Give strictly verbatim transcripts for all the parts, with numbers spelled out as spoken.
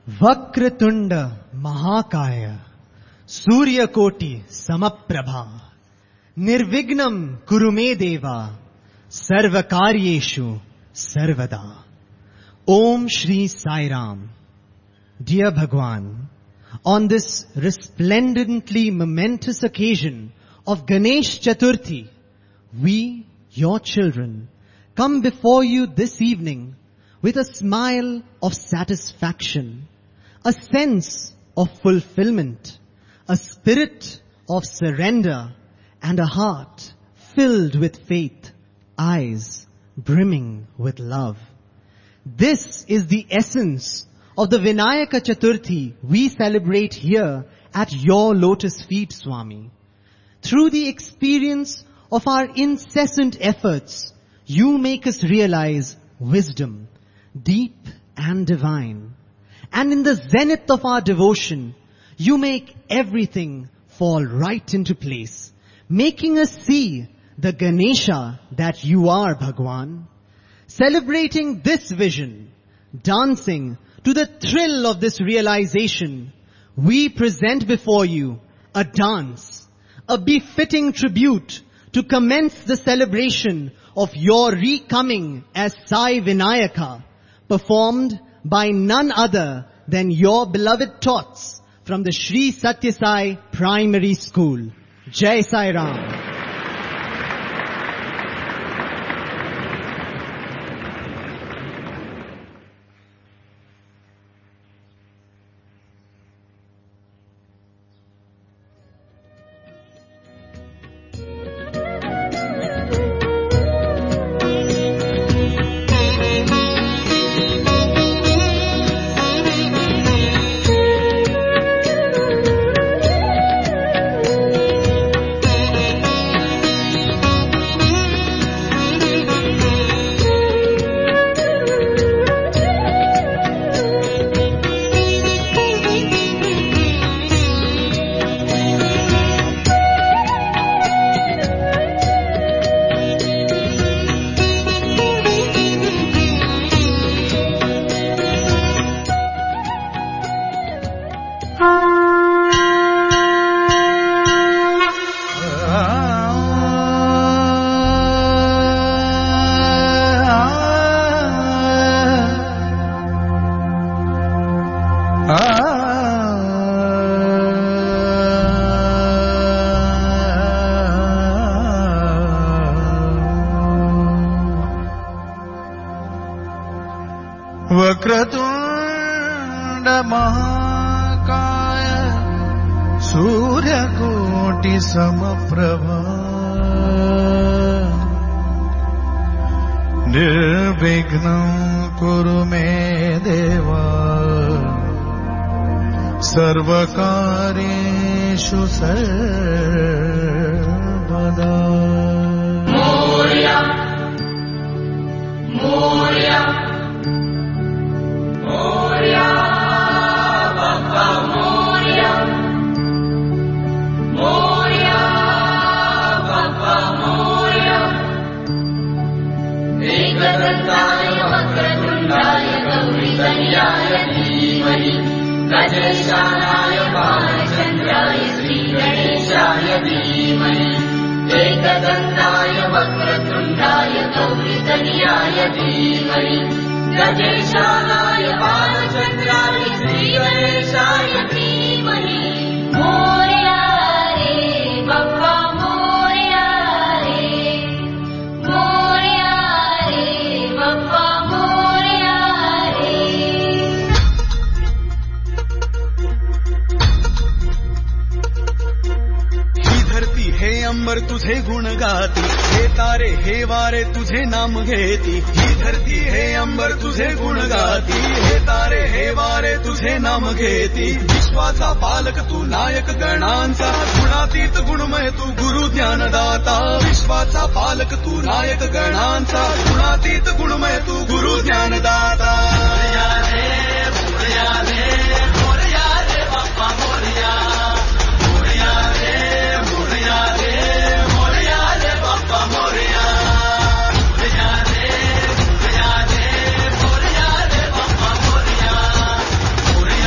वक्रतुंड महाकाय सूर्यकोटि समप्रभा निर्विघ्नं कुरु मे देवा सर्वकार्येषु सर्वदा. Om Shri Sai Ram. Dear Bhagwan, on this resplendently momentous occasion of Ganesh Chaturthi, we, your children, come before you this evening with a smile of satisfaction, a sense of fulfillment, a spirit of surrender, and a heart filled with faith, eyes brimming with love. This is the essence of the Vinayaka Chaturthi we celebrate here at your lotus feet, Swami. Through the experience of our incessant efforts, you make us realize wisdom, deep and divine. And in the zenith of our devotion, you make everything fall right into place, making us see the Ganesha that you are, Bhagwan. Celebrating this vision, dancing to the thrill of this realization, we present before you a dance, a befitting tribute to commence the celebration of your recoming as Sai Vinayaka, performed by none other than your beloved tots from the Shri Satya Sai Primary School. Jai Sai Ram. Vakratunda महाकाय सूर्यकोटि समप्रभा निर्विघ्नं कुरु मे देवा सर्वकार्येषु सर्वदा. Morya Morya Moria, Bappa Moria, Moria, Bappa Moria, Ekadantaya Vakratundaya Gauritanyaya Dhimani, Gajeshwaraya Bhalachandraya Sri Ganeshaya Dhimani, Ekadantaya Vakratundaya Gauritanyaya Dhimani, Gajeshwaraya Bhalachandraya Sri Ganeshaya Dhimani. Moria re, Bappa Moria re, Moria re, Bappa Moria re. ही धरती हे अंबर तुझे गुण गाती, हे तारे हे वारे तुझे नाम घेती. ही धरती हे अंबर तुझे गुण गाती, हे तारे हे वारे तुझे नाम घेती. विश्वाचा पालक तू नायक गणांचा, गुणातीत गुणमय तू गुरु ज्ञानदाता. विश्वाचा पालक तू नायक गणांचा, गुणातीत गुणमय तू गुरु ज्ञानदाता. मोरया रे मोरया रे मोरया रे बाप्पा मोरया, मोरया रे मोरया रे मोरया रे बाप्पा मोरया, मोरया रे मोरया रे मोरया रे Bappa Morya, Morya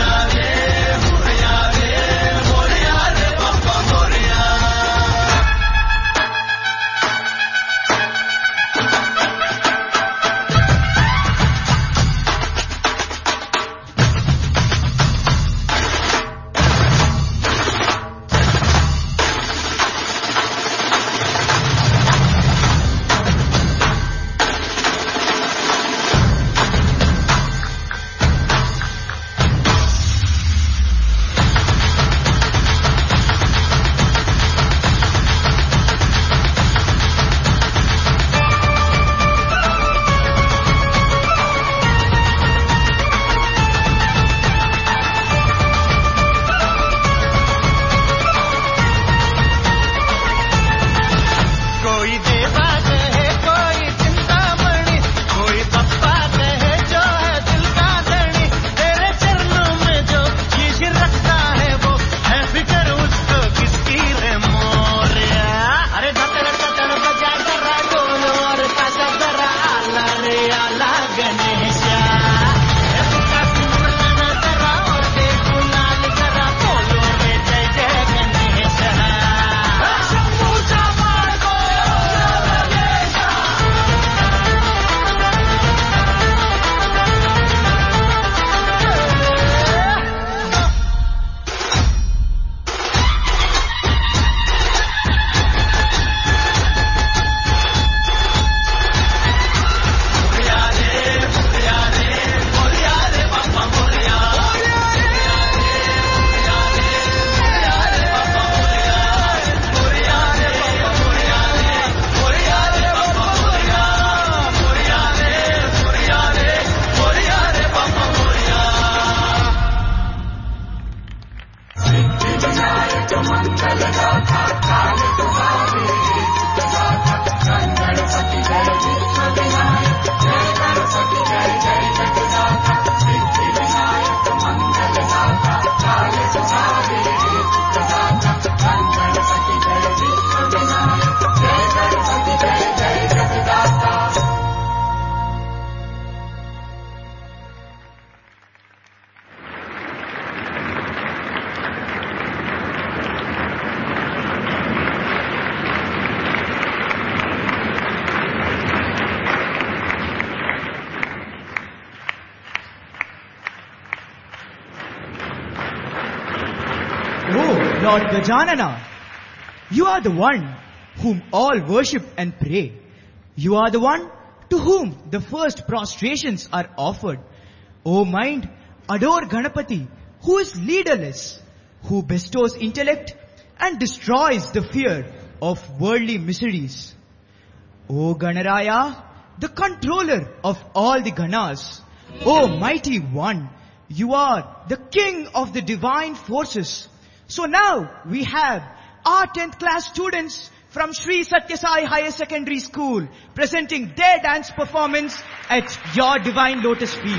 Lord Gajanana, you are the one whom all worship and pray. You are the one to whom the first prostrations are offered. O mind, adore Ganapati, who is leaderless, who bestows intellect and destroys the fear of worldly miseries. O Ganaraya, the controller of all the Ganas, O mighty one, you are the king of the divine forces. So now we have our tenth class students from Sri Satya Sai Higher Secondary School presenting their dance performance at your divine lotus feet.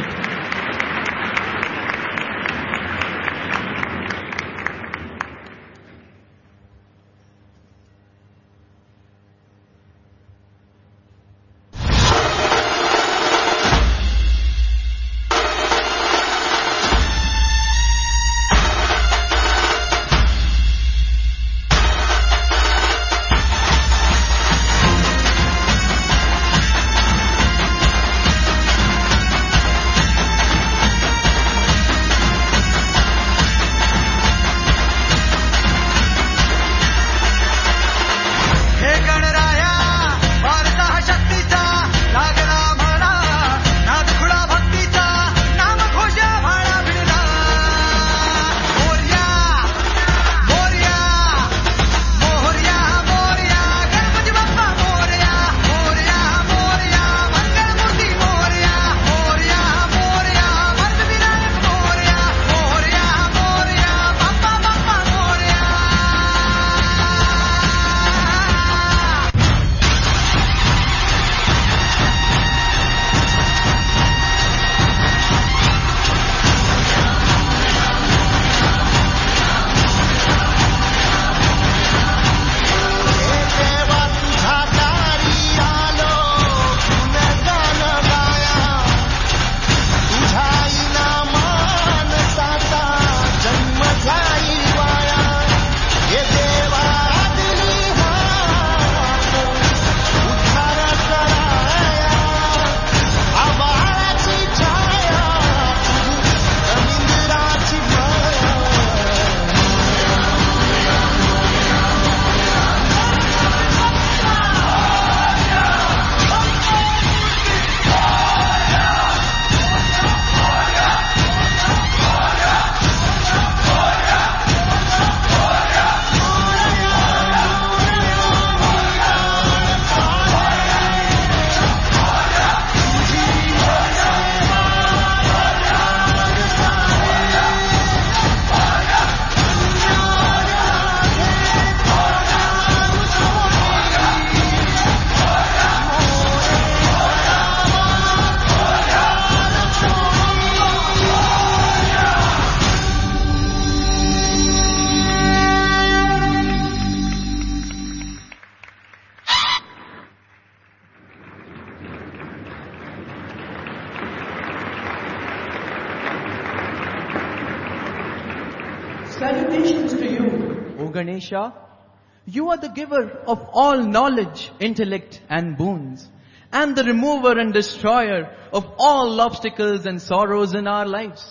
Salutations to you, O Ganesha. You are the giver of all knowledge, intellect and boons, and the remover and destroyer of all obstacles and sorrows in our lives.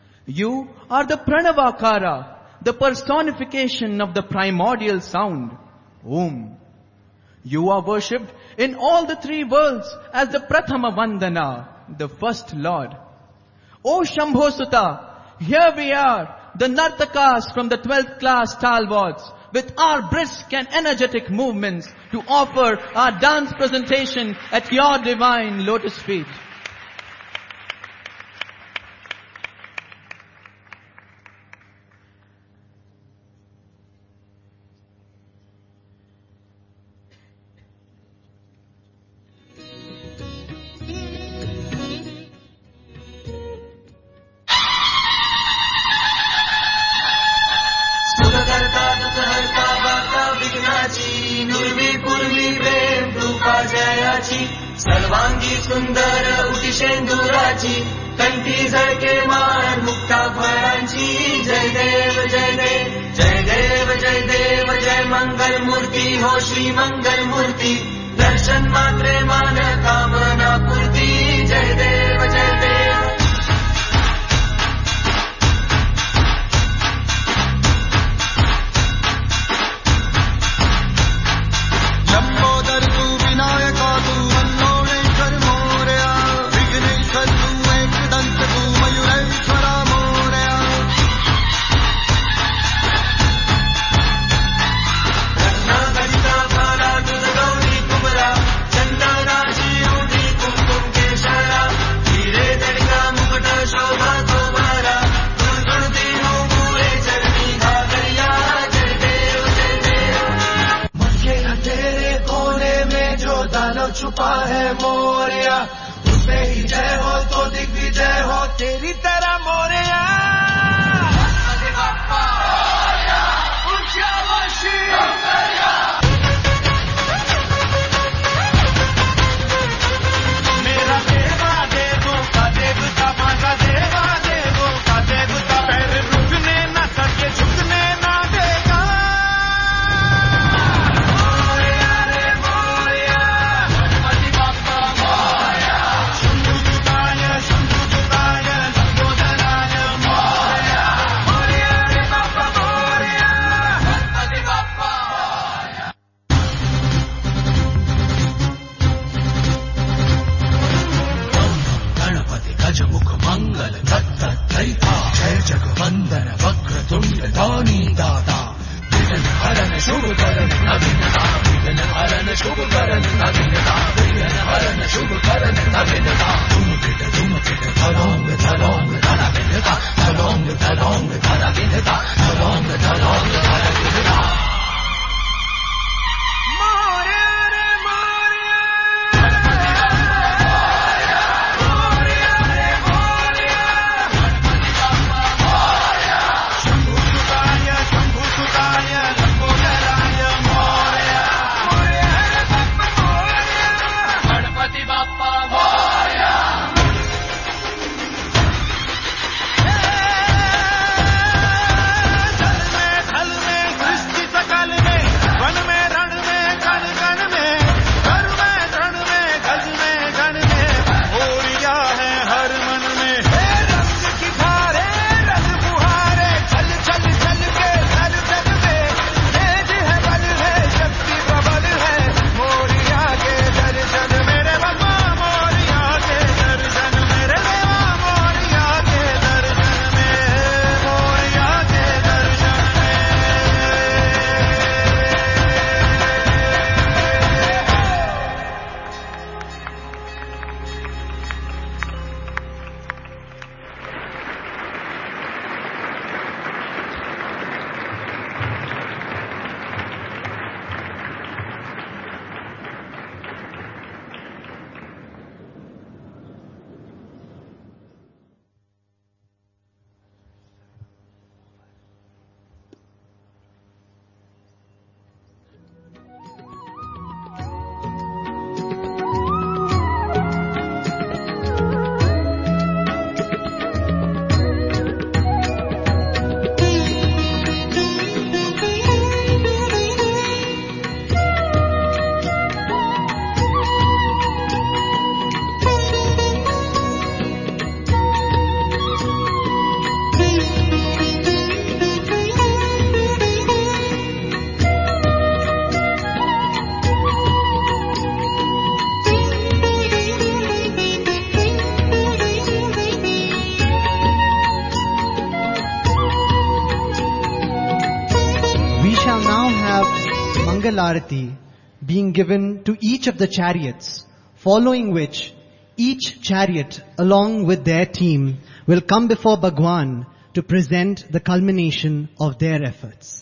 You are the Pranavakara, the personification of the primordial sound, Om. You are worshipped in all the three worlds as the Prathama Vandana, the first Lord. O Shambho Sutta, here we are, the Nartakas from the twelfth class stalwarts, with our brisk and energetic movements to offer our dance presentation at your divine lotus feet. सर्वांगी सुंदर उटिशेंदुराची कंठी झळके मार मुक्ता फळांची जय देव जय देव जय देव जय देव जय मंगल मूर्ती हो श्री मंगल मूर्ती दर्शन मात्रे मान कामना पूर्ती जय देव जय देव मोरया, उसमें ही जय हो तो दिग्विजय हो तेरी तरह मोरया। गणपति बप्पा मोरया, उच्चावशी मोरया। मेरा देवा देवों का देवता, माता देवा देवों का देवता, पैर रुकने न सके झुकने न देगा। मोरया रे मोरया, गणपति बप्पा मोरया, शंभुसुताय शंभुसुताय लंबोदराय मोरया। मोरया रे बप्पा मोरया, गणपति बप्पा मोरया। गणपति गजमुख मंगल दत्तत्रयिता, जय जगवंदन वक्रतुंड दानी दाता, विघ्न हरन शुभ करन नवीनता, विघ्न हरन शुभ करन नवीनता, विघ्न हरन शुभ करन नवीनता। तुम किट तुम किट धलोंग धलोंग धरा विनता, धलोंग धलोंग धरा विनता, धलोंग धलोंग धरा विनता। मोरया रे मोरया, मोरया रे मोरया, गणपति बप्पा मोरया, शंभुसुताय शंभुसुताय लंबोदराय मोरया। मोरया रे बप्पा मोरया, गणपति बप्पा मोरया। जल में थल में सृष्टि सकल में, वन में रण में कण कण में, घर में रण में गज में गण में, मोरया है हर मन में। हे रंग की धारे रंग फुहारे, चल चल चल के हर जग में, तेज है बल है शक्ति प्रबल है, मोरया के दर्शन मेरे बाबा, मोरया के दर्शन मेरे देवा, मोरया के दर्शन में, मोरया के दर्शन में। We shall now have Mangal Arati being given to each of the chariots, following which each chariot along with their team will come before Bhagwan to present the culmination of their efforts.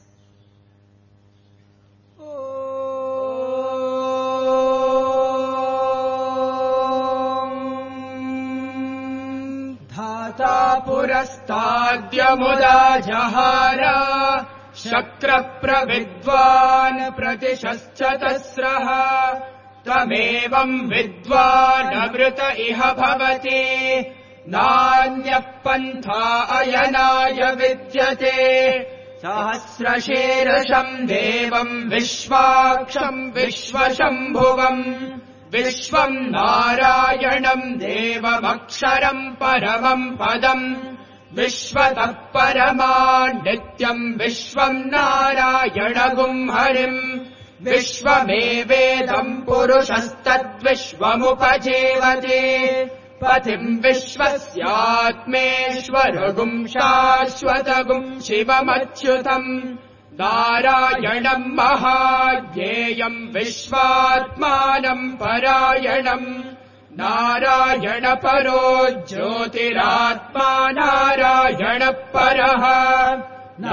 धाता पुरस्ताद्यमुदा जहार, शक्र प्रविद्वान् प्रतिशश्चतस्रः, त्वमेवं विद्वान् अमृत इह भवति, नान्यः पन्था अयनाय विद्यते। सहस्रशीर्षम् देवम् विश्वाक्षम् विश्वशम्भुवम्, विश्वम् नारायणम् देवमक्षरम् परमम् पदम्, विश्वतः परमान् नित्यम् विश्वम् नारायणगुम् हरिम्, विश्वमेवेदम् पुरुषस्तद्विश्वमुपजीवति, पथिम् विश्वस्यात्मेश्वरगुम् शाश्वतगुम् शिवमच्युतम्, नारायणम् महाज्ञेयम् विश्वात्मानम् परायणम्, नारायण परो ज्योतिरात्मा नारायण परः,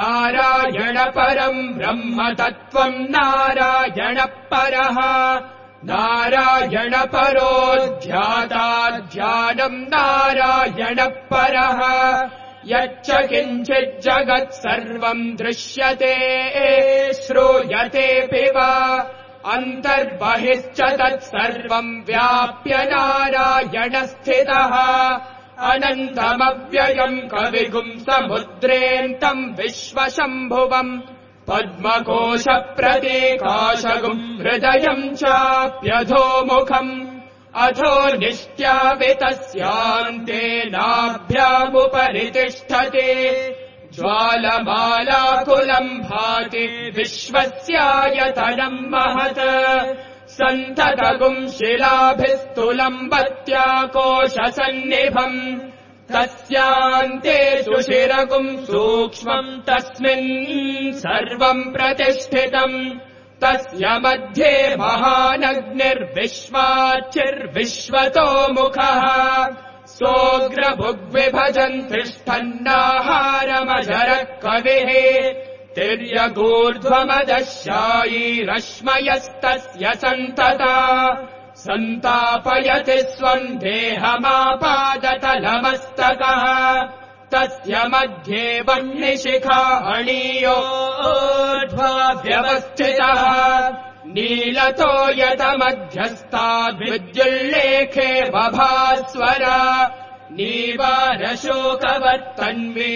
नारायण परम् ब्रह्म तत्त्वम् नारायण परः, नारायण परो ध्याता ध्यानम् नारायण परः यच्च किञ्चित् जगत् सर्वम् दृश्यते श्रूयतेऽपि वा अन्तर्बहिश्च तत्सर्वम् व्याप्य नारायण स्थितः अनन्तमव्ययम् कविगुम् समुद्रेऽन्तम् विश्वशम्भुवम् पद्मकोशप्रतीकाशगुम् हृदयम् चाप्यधोमुखम् अथो निष्ट्यावितस्यान्तेनाभ्यामुपरि तिष्ठति ज्वालमालाकुलम् भाति विश्वस्यायतनम् महत् सन्ततगुम् शिलाभिस्तुलम् बत्याकोशसन्निभम् तस्यान्ते सुशिरगुम् सूक्ष्मम् तस्मिन् सर्वम् प्रतिष्ठितम् तस्य मध्ये महानग्निर्विश्वाचिर्विश्वतो मुखः सोऽग्रभुग्विभजन् तिष्ठन्नाहारमजरः कविः तिर्यगूर्ध्वमदशायी रश्मयस्तस्य सन्तता सन्तापयति स्वम् देहमापादतलमस्तकः तस्य मध्ये वह्निशिखा अणीयोर्ध्वा व्यवस्थितः नीलतो यतमध्यस्था विद्युल्लेखे बभास्वरा नीवारशोकवर्तन्वी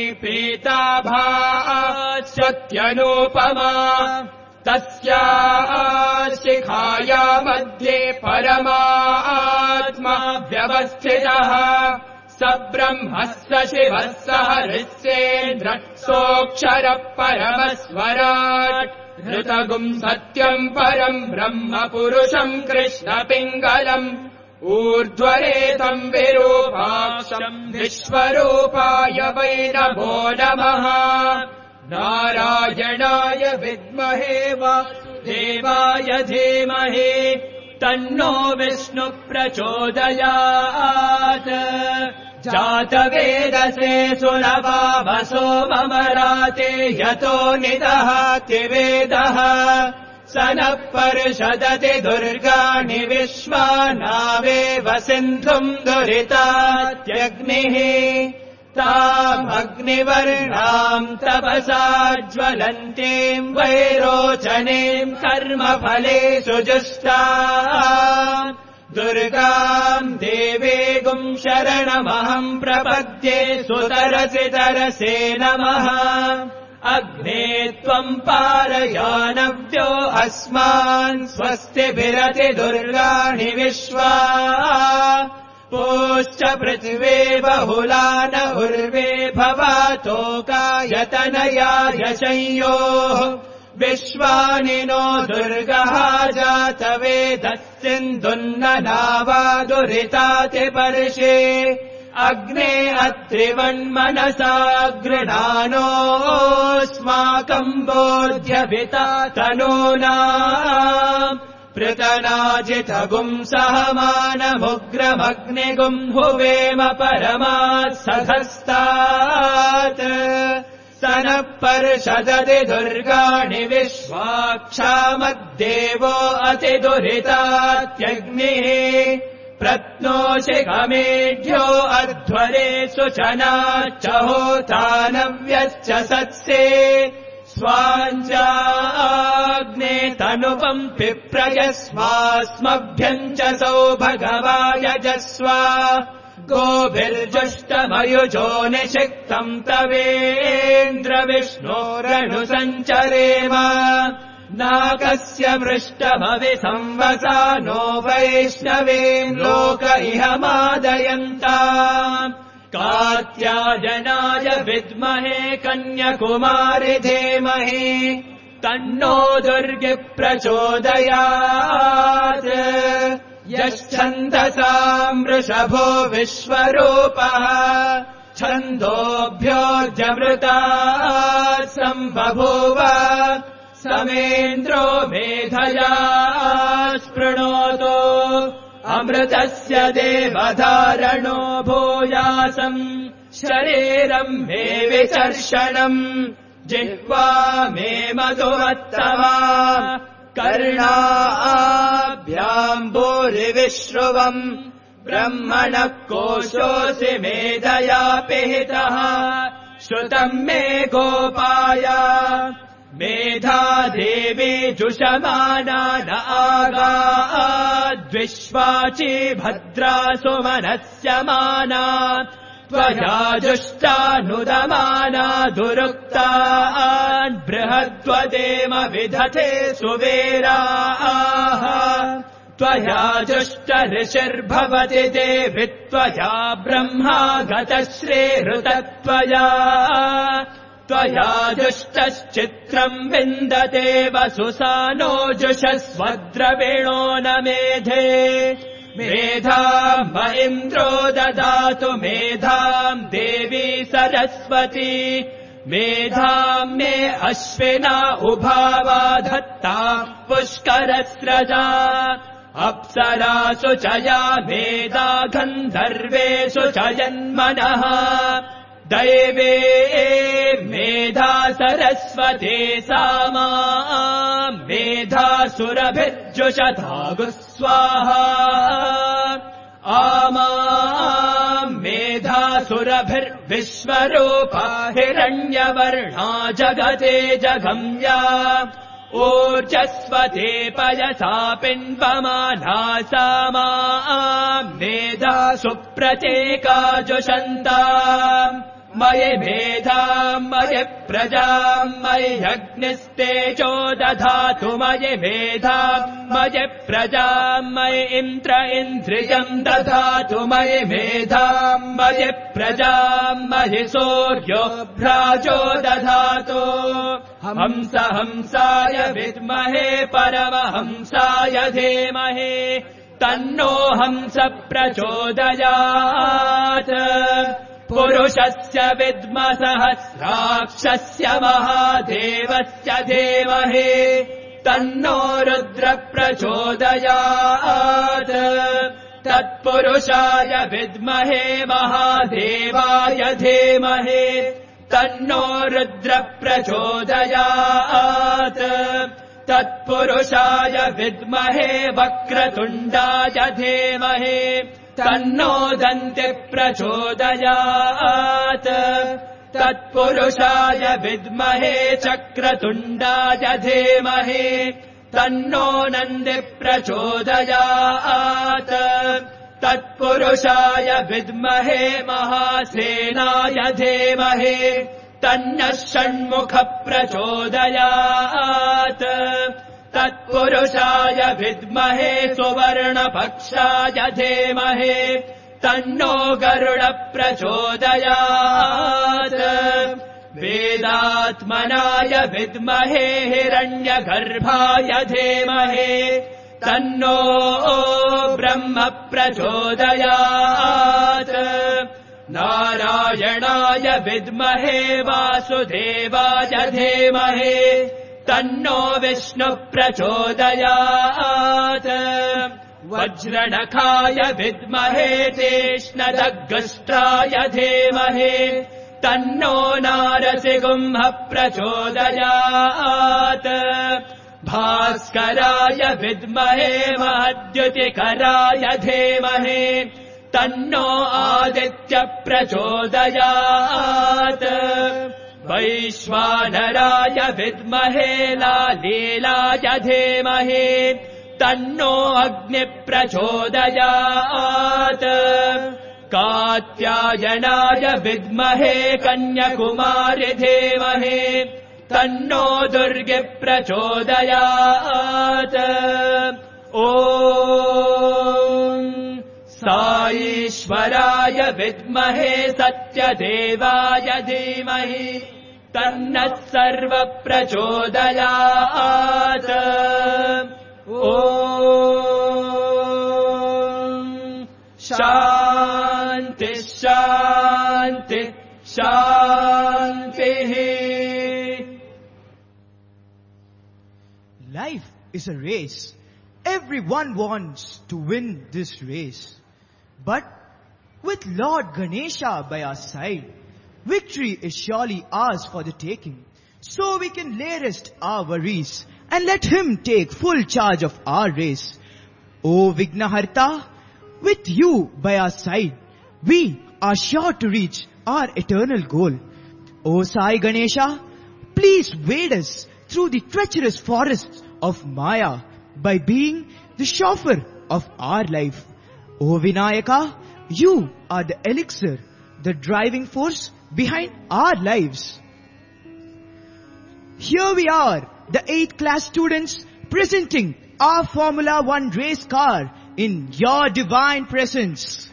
पीताभास्यत्यनूपमा तस्याः शिखाया मध्ये परमात्मा व्यवस्थितः स ब्रह्मः स शिवः स हरिश्चेन्द्र सोऽक्षरः परमस्वराट् ऋतगुम् सत्यम् परम् ब्रह्म पुरुषम् कृष्णपिङ्गलम् ऊर्ध्वरेतम् विरूपाक्षम् विश्वरूपाय वै नमो नमः नारायणाय विद्महे वासुदेवाय धीमहि तन्नो विष्णु प्रचोदयात् जातवेदसे सुलभावसो ममराते यतो निदहाति वेदः स नः पर्षदति दुर्गाणि विश्वानावेव सिन्धुम् दुरितात्यग्निः तामग्निवर्णाम् तपसा ज्वलन्तीम् वैरोचनीम् कर्मफलेषु जुष्टा दुर्गाम् देवीगुम् शरणमहम् प्रपद्ये सुतरसि तरसे नमः अग्ने त्वम् पारयानव्यो अस्मान् स्वस्तिभिरति दुर्गाणि विश्वा पोश्च पृथिवे बहुला न उर्वे भवातोकायतनयाय संयोः विश्वानि नो दुर्गः जातवेदः सिन्धुन्ननावा दुरिताति पर्षे अग्ने अत्रिवन्मनसा गृणानोऽस्माकम् बोध्यभिता तनूना पृतनाजितगुम् सहमानमुग्रमग्निगुम् हुवेम परमात् सधस्तात् स नः पर्षदति दुर्गाणि विश्वाक्षामद्देवो अतिदुरितात्यग्निः प्रत्नोषिकमेढ्यो अध्वरे सुचनाच्च होतानव्यश्च सत्से स्वाञ्चाग्ने तनुपम् पिप्रयस्वास्मभ्यम् च सौ भगवायजस्वा गोभिर्जुष्टमयुजो निषिक्तम् तवेन्द्र विष्णोरनुसञ्चरेम नाकस्य मृष्टमविसंवसा नो वैष्णवीम् लोक इह मादयन्ता कात्यायनाय विद्महे कन्याकुमारि धीमहि तन्नो दुर्गे प्रचोदयात् यश्छन्दसाम् वृषभो विश्वरूपः छन्दोभ्योऽर्जमृतात् सम्बभूव समेन्द्रो मेधया स्पृणोतो अमृतस्य देवधारणो भूयासम् शरीरम् मे विचर्षणम् जिह्वा मे मधुमत्तमा कर्णाभ्याम् भूरिविश्रुवम् ब्रह्मणः कोशोऽसि मेधया पिहितः श्रुतम् मे गोपाय मेधा देवी जुषमाना न आगाद्विश्वाची भद्रा सुमनस्य माना त्वया जुष्टानुदमाना दुरुक्तान् बृहद्वदेम विधते सुवेराः त्वया जुष्ट ऋषिर्भवति देवि त्वया ब्रह्मा गतश्रीहृतत्वया त्वया जुष्टश्चित्रम् विन्दते वसुसानो जुषस्वद्रविणो न मेधे मेधाम् म इन्द्रो ददातु मेधाम् देवी सरस्वती मेधाम् मे अश्विना उभावा धत्ताम् पुष्करस्रजा अप्सरासु च या मेधा गन्धर्वेषु च यन्मनः दैवे मेधा सरस्वती सामा मेधा सुरभिर्जुषधागु स्वाहा आमा मेधा सुरभिर्विश्वरूपा हिरण्यवर्णा जगते जगम्या ऊर्जस्वते पयसा पिन्वमाना सामा मेधा सुप्रतीका जुषन्ता मयि मेधाम् मयि प्रजाम् मयि अग्निस्तेजो दधातु मयि मेधाम् मयि प्रजाम् मयि इन्द्र इन्द्रियम् दधातु मयि मेधाम् मयि प्रजाम् मयि सूर्यो भ्राजो दधातु हंस हंसाय विद्महे परमहंसाय धीमहि तन्नो हंस प्रचोदयात् पुरुषस्य विद्म सहस्राक्षस्य महादेवस्य धीमहि तन्नो रुद्र प्रचोदयात् तत्पुरुषाय विद्महे महादेवाय धीमहि तन्नो रुद्र प्रचोदयात् तत्पुरुषाय विद्महे वक्रतुण्डाय धीमहि तन्नो दन्ति प्रचोदयात् तत्पुरुषाय विद्महे चक्रतुण्डाय धीमहि तन्नो नन्दी प्रचोदयात् तत्पुरुषाय विद्महे महासेनाय धीमहि तन्नः षण्मुख प्रचोदयात् तत्पुरुषाय विद्महे सुवर्णपक्षाय धीमहि तन्नो गरुड प्रचोदयात् वेदात्मनाय विद्महे हिरण्यगर्भाय धीमहि तन्नो ब्रह्म प्रचोदयात् नारायणाय विद्महे वासुदेवाय धीमहि तन्नो विष्णु प्रचोदयात् वज्रणखाय विद्महे तीक्ष्णदग्गष्ट्राय धीमहि तन्नो नारसिंह प्रचोदयात् भास्कराय विद्महे महद्युतिकराय धीमहि तन्नो आदित्य प्रचोदयात् वैश्वानराय विद्महे लालीलाय धीमहि तन्नो अग्नि प्रचोदयात् कात्यायनाय विद्महे कन्याकुमारी धीमहि तन्नो दुर्गे प्रचोदयात् ॐ साईश्वराय विद्महे सत्यदेवाय धीमहि तन्नः सर्व प्रचोदयात् ॐ शान्ति शान्ति शान्तिः. Life is a race. Everyone wants to win this race. But with Lord Ganesha by our side, victory is surely ours for the taking. So we can lay rest our worries and let Him take full charge of our race. O Vignaharta, with you by our side, we are sure to reach our eternal goal. O Sai Ganesha, please wade us through the treacherous forests of Maya by being the chauffeur of our life. O Vinayaka, you are the elixir, the driving force behind our lives. Here we are, the eighth class students, presenting our Formula One race car in your divine presence.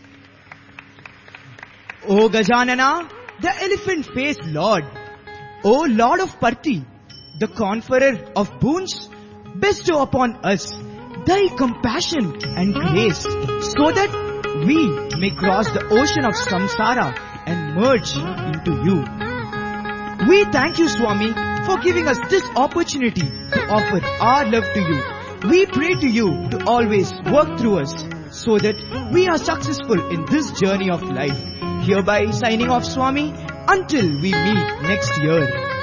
O Gajanana, the elephant-faced Lord. O Lord of Parthi, the conferrer of boons, bestow upon us thy compassion and grace, so that we may cross the ocean of samsara and merge into you. We thank you, Swami, for giving us this opportunity to offer our love to you. We pray to you to always work through us, so that we are successful in this journey of life. Hereby signing off, Swami, until we meet next year.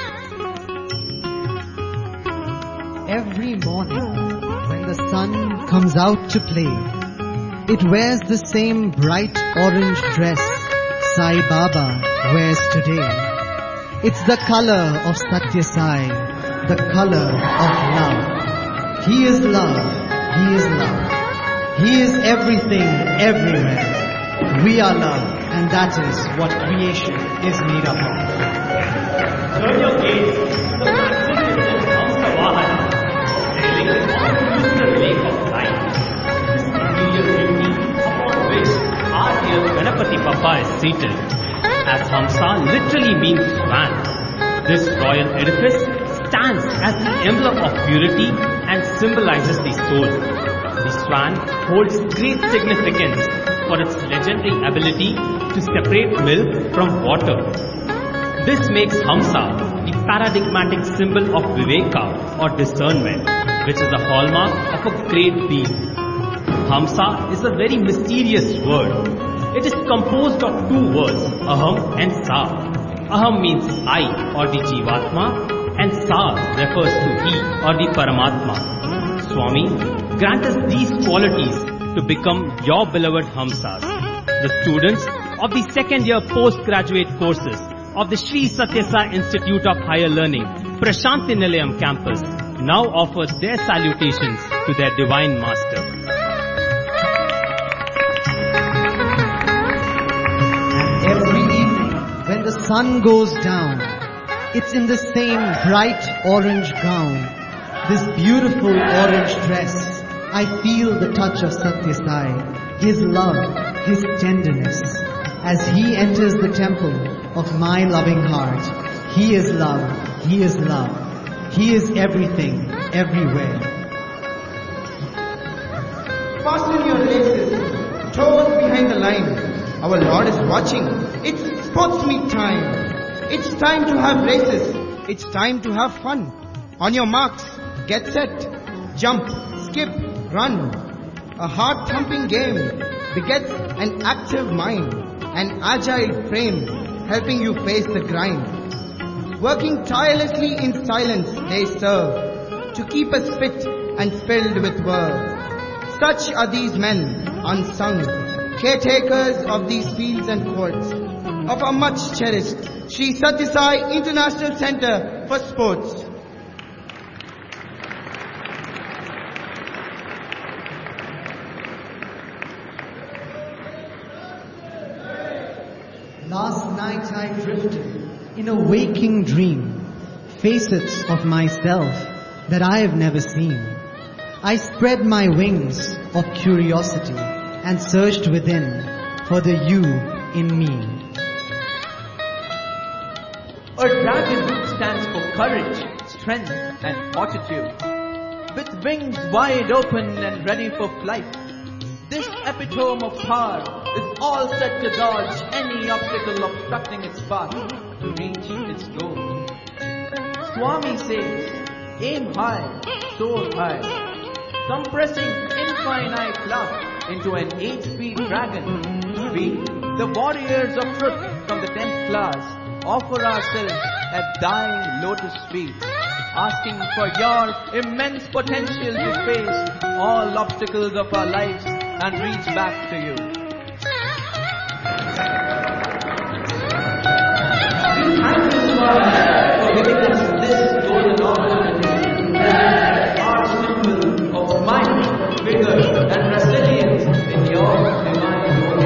Every morning, when the sun comes out to play, it wears the same bright orange dress Sai Baba wears today. It's the color of Satya Sai, the color of love. He is love, He is love. He is everything, everywhere. We are love, and that is what creation is made up of. Turn your gaze to the magnificent Hamsa Vahana, sailing on the lake of light. This peculiar beauty upon which our dear Ganapati Bappa is seated, as Hamsa literally means swan. This royal edifice stands as the emblem of purity and symbolizes the soul. The swan holds great significance for its legendary ability to separate milk from water. This makes Hamsa the paradigmatic symbol of Viveka or discernment, which is the hallmark of a great being. Hamsa is a very mysterious word. It is composed of two words, Aham and Sa. Aham means I or the Jivatma, and Sa refers to He or the Paramatma. Swami, grant us these qualities to become your beloved Hamsas. The students of the second year postgraduate courses of the Sri Satya Sai Institute of Higher Learning, Prashanti Nilayam campus, now offer their salutations to their Divine Master. Every evening, when the sun goes down, it's in the same bright orange gown, this beautiful orange dress. I feel the touch of Satya Sai, His love, His tenderness. As He enters the temple of my loving heart, He is love, He is love. He is everything, everywhere. Fasten your laces, toes behind the line. Our Lord is watching. It's sports meet time. It's time to have races. It's time to have fun. On your marks, get set, jump, skip, run. A heart-thumping game begets an active mind, an agile frame, helping you face the grind. Working tirelessly in silence, they serve to keep us fit and filled with verve. Such are these men, unsung, caretakers of these fields and courts, of our much cherished Sri Satya Sai International Center for Sports. Last night I drifted in a waking dream, facets of myself that I have never seen. I spread my wings of curiosity and searched within for the you in me. A dragon stands for courage, strength, and fortitude. With wings wide open and ready for flight, this epitome of power is all set to dodge any obstacle obstructing its path to reach its goal. Swami says, aim high, soar high, compressing infinite love into an eight-feet dragon. We, the warriors of truth from the tenth class, offer ourselves at thy lotus feet. asking for your immense potential to face all obstacles of our lives and reach back to you. We thank you, Swami, for giving us this golden opportunity as our symbol of might, vigor, and resilience in your divine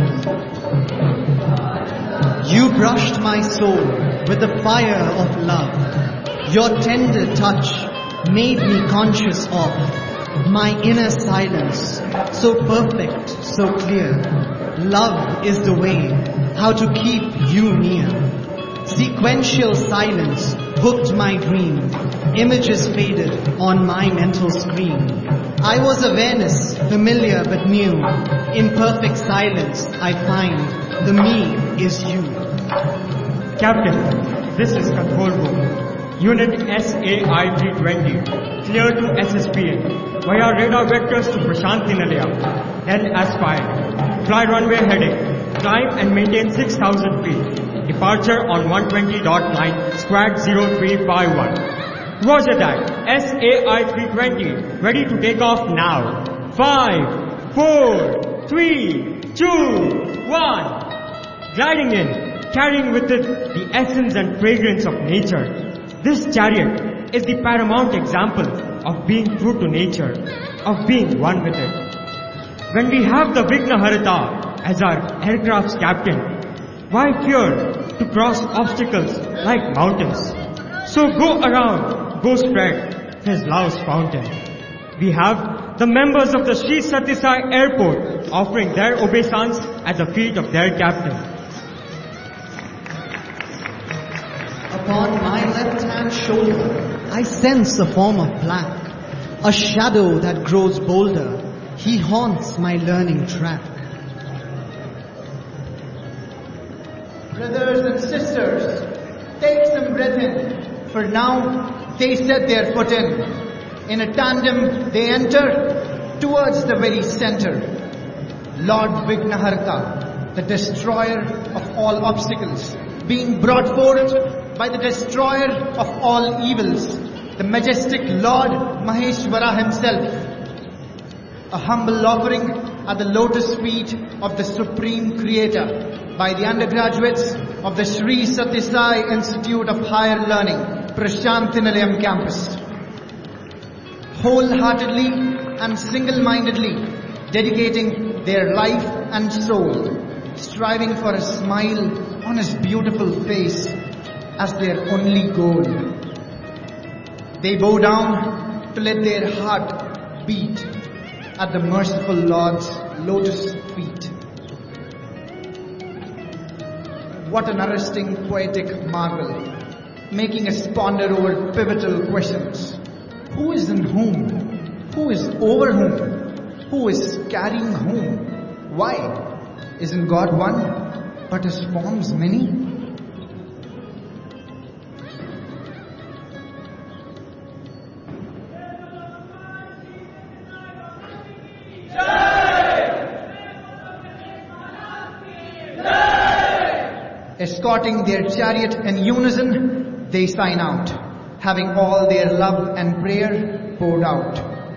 glory. You brushed my soul with the fire of love. Your tender touch made me conscious of my inner silence, so perfect, so clear. Love is the way how to keep you near. Sequential silence hooked my dream. Images faded on my mental screen. I was awareness, familiar but new. In perfect silence, I find the me is you. Captain, this is control room. Unit S A I three twenty, clear to S S P N, via radar vectors to Prashanti Nilayam, then aspire. Fly runway heading, climb and maintain six thousand feet. Departure on one twenty point nine, squawk zero three five one. Roger that, S A I three twenty, ready to take off now. five, four, three, two, one. Gliding in, carrying with it the essence and fragrance of nature. This chariot is the paramount example of being true to nature, of being one with it. When we have the Vignaharata as our aircraft's captain, why fear to cross obstacles like mountains? So go around, go spread His love's fountain. We have the members of the Sri Sathya Sai Airport offering their obeisance at the feet of their captain. Upon my left-hand shoulder, I sense a form of black, a shadow that grows bolder. He haunts my learning track. Brothers and sisters, take some breath in, for now they set their foot in. In a tandem they enter towards the very center. Lord Vignaharta, the destroyer of all obstacles, being brought forth by the destroyer of all evils, the majestic Lord Maheshwara himself. A humble offering at the lotus feet of the Supreme Creator by the undergraduates of the Sri Sathya Sai Institute of Higher Learning, Prashanti Nilayam campus. Wholeheartedly and single-mindedly dedicating their life and soul, striving for a smile on his beautiful face as their only goal. They bow down to let their heart beat at the merciful Lord's lotus feet. What an arresting poetic marvel, making us ponder over pivotal questions. Who is in whom? Who is over whom? Who is carrying whom? Why? Isn't God one, but His forms many? Escorting their chariot in unison, they sign out, having all their love and prayer poured out.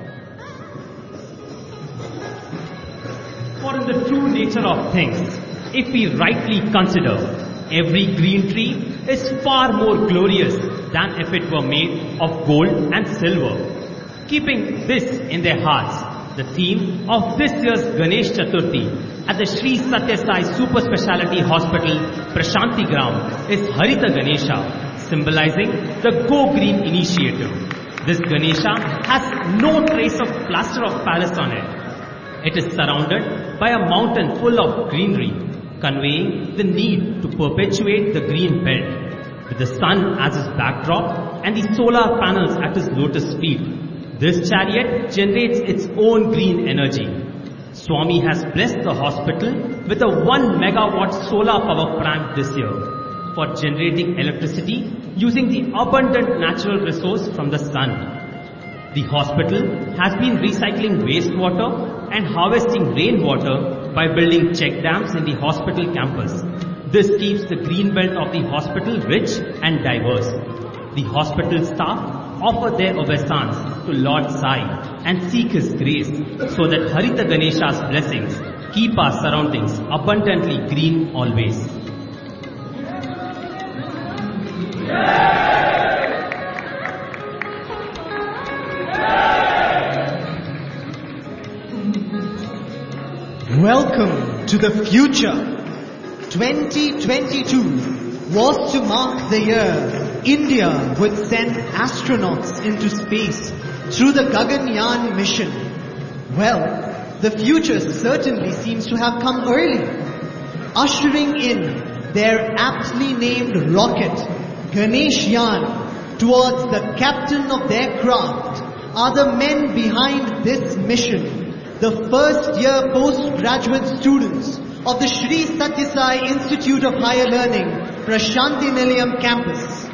For in the true nature of things, if we rightly consider, every green tree is far more glorious than if it were made of gold and silver. Keeping this in their hearts, the theme of this year's Ganesh Chaturthi at the Sri Sathya Sai Super Speciality Hospital, Prashanti Gram, is Harita Ganesha, symbolizing the Go Green initiative. This Ganesha has no trace of plaster of Paris on it. It is surrounded by a mountain full of greenery, conveying the need to perpetuate the green belt. With the sun as its backdrop and the solar panels at his lotus feet, this chariot generates its own green energy. Swami has blessed the hospital with a one megawatt solar power plant this year for generating electricity using the abundant natural resource from the sun. The hospital has been recycling wastewater and harvesting rainwater by building check dams in the hospital campus. This keeps the green belt of the hospital rich and diverse. The hospital staff offer their obeisance to Lord Sai and seek His grace so that Harita Ganesha's blessings keep our surroundings abundantly green always. Welcome to the future. twenty twenty-two was to mark the year India would send astronauts into space through the Gaganyaan mission. Well, the future certainly seems to have come early. Ushering in their aptly named rocket, Ganeshyan, towards the captain of their craft are the men behind this mission. The first year postgraduate students of the Sri Sathya Sai Institute of Higher Learning, Prashanti Nilayam campus.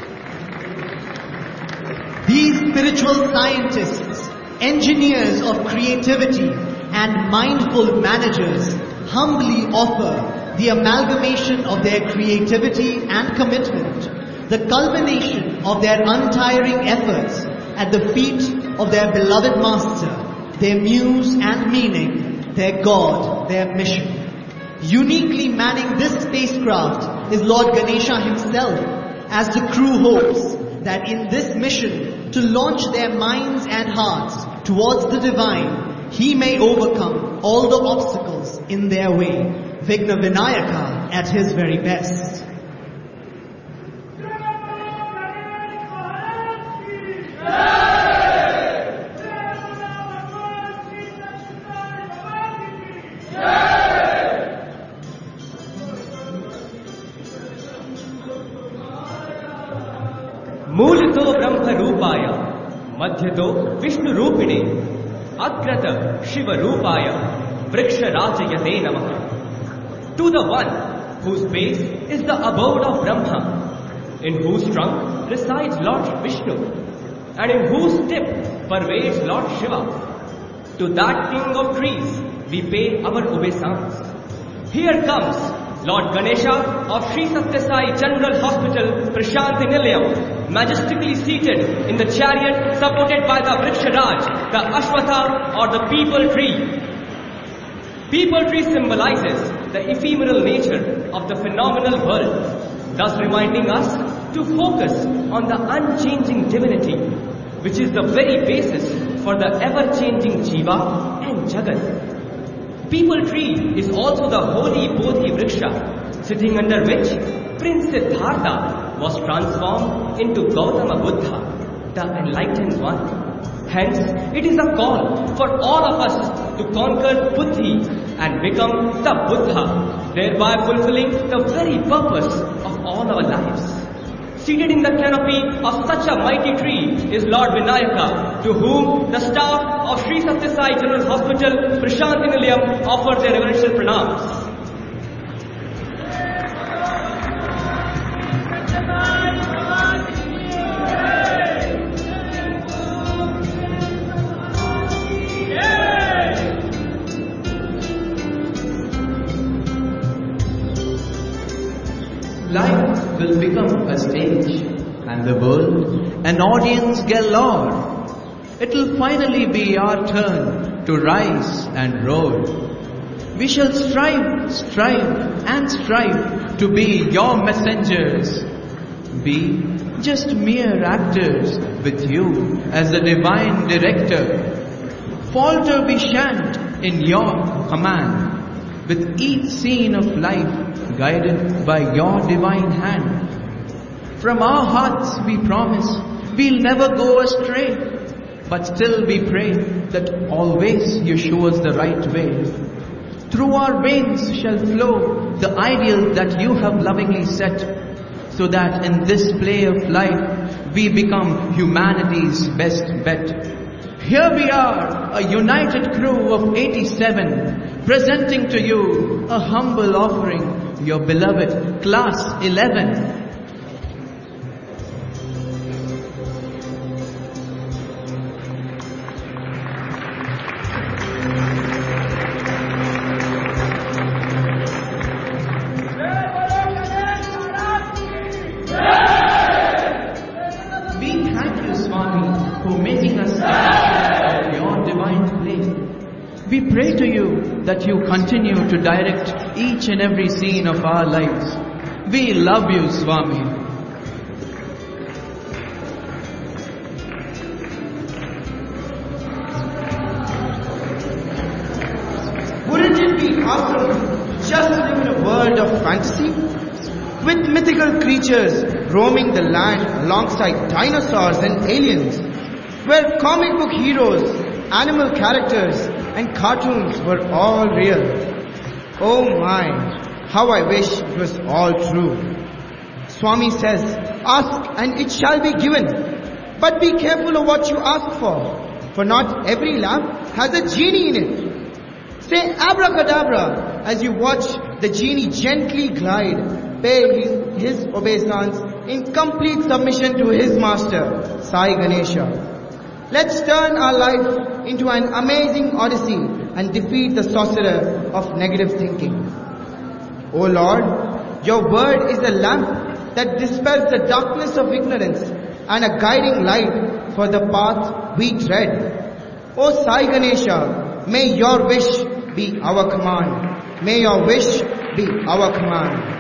These spiritual scientists, engineers of creativity and mindful managers humbly offer the amalgamation of their creativity and commitment, the culmination of their untiring efforts at the feet of their beloved master, their muse and meaning, their God, their mission. Uniquely manning this spacecraft is Lord Ganesha himself, as the crew hopes that in this mission to launch their minds and hearts towards the divine, he may overcome all the obstacles in their way. Vigna Vinayaka at his very best. मूलतो ब्रह्म रूपाय मध्यतो विष्णु रूपिणे अग्रत शिव रूपाय वृक्ष राजयते नमः. To the one whose base is the abode of Brahma, in whose trunk resides Lord Vishnu, and in whose tip pervades Lord Shiva, to that king of trees we pay our obeisance. Here comes Lord Ganesha of Sri Sathya Sai General Hospital, Prashanti Nilayam, majestically seated in the chariot supported by the Vriksharaj, the Ashwatha or the peepal tree. Peepal tree symbolizes the ephemeral nature of the phenomenal world, thus reminding us to focus on the unchanging divinity, which is the very basis for the ever-changing Jiva and Jagat. Peepal tree is also the holy Bodhi Vriksha, sitting under which Prince Siddhartha was transformed into Gautama Buddha, the enlightened one. Hence, it is a call for all of us to conquer Buddhi and become the Buddha, thereby fulfilling the very purpose of all our lives. Seated in the canopy of such a mighty tree is Lord Vinayaka, to whom the staff of Sri Sathya Sai General Hospital, Prashanti Nilayam, offer their reverential pranams. Life will become a stage, and the world an audience galore. It will finally be our turn to rise and roar. We shall strive, strive and strive to be your messengers. Be just mere actors with you as the divine director. Falter we shan't in your command, with each scene of life guided by your divine hand. From our hearts we promise we'll never go astray, but still we pray that always you show us the right way. Through our veins shall flow the ideal that you have lovingly set, so that in this play of life we become humanity's best bet. Here we are, a united crew of eighty-seven, presenting to you a humble offering, your beloved Class eleven. We thank you, Swami, pray to you that you continue to direct each and every scene of our lives. We love you, Swami. Wouldn't it be awesome just to live in a world of fantasy? With mythical creatures roaming the land alongside dinosaurs and aliens, where comic book heroes, animal characters and cartoons were all real. Oh my, how I wish it was all true. Swami says, ask and it shall be given. But be careful of what you ask for, for not every lamp has a genie in it. Say abracadabra as you watch the genie gently glide, pay his, his obeisance in complete submission to his master, Sai Ganesha. Let's turn our life into an amazing odyssey and defeat the sorcerer of negative thinking. O Lord, your word is a lamp that dispels the darkness of ignorance and a guiding light for the path we tread. O Sai Ganesha, may your wish be our command. May your wish be our command.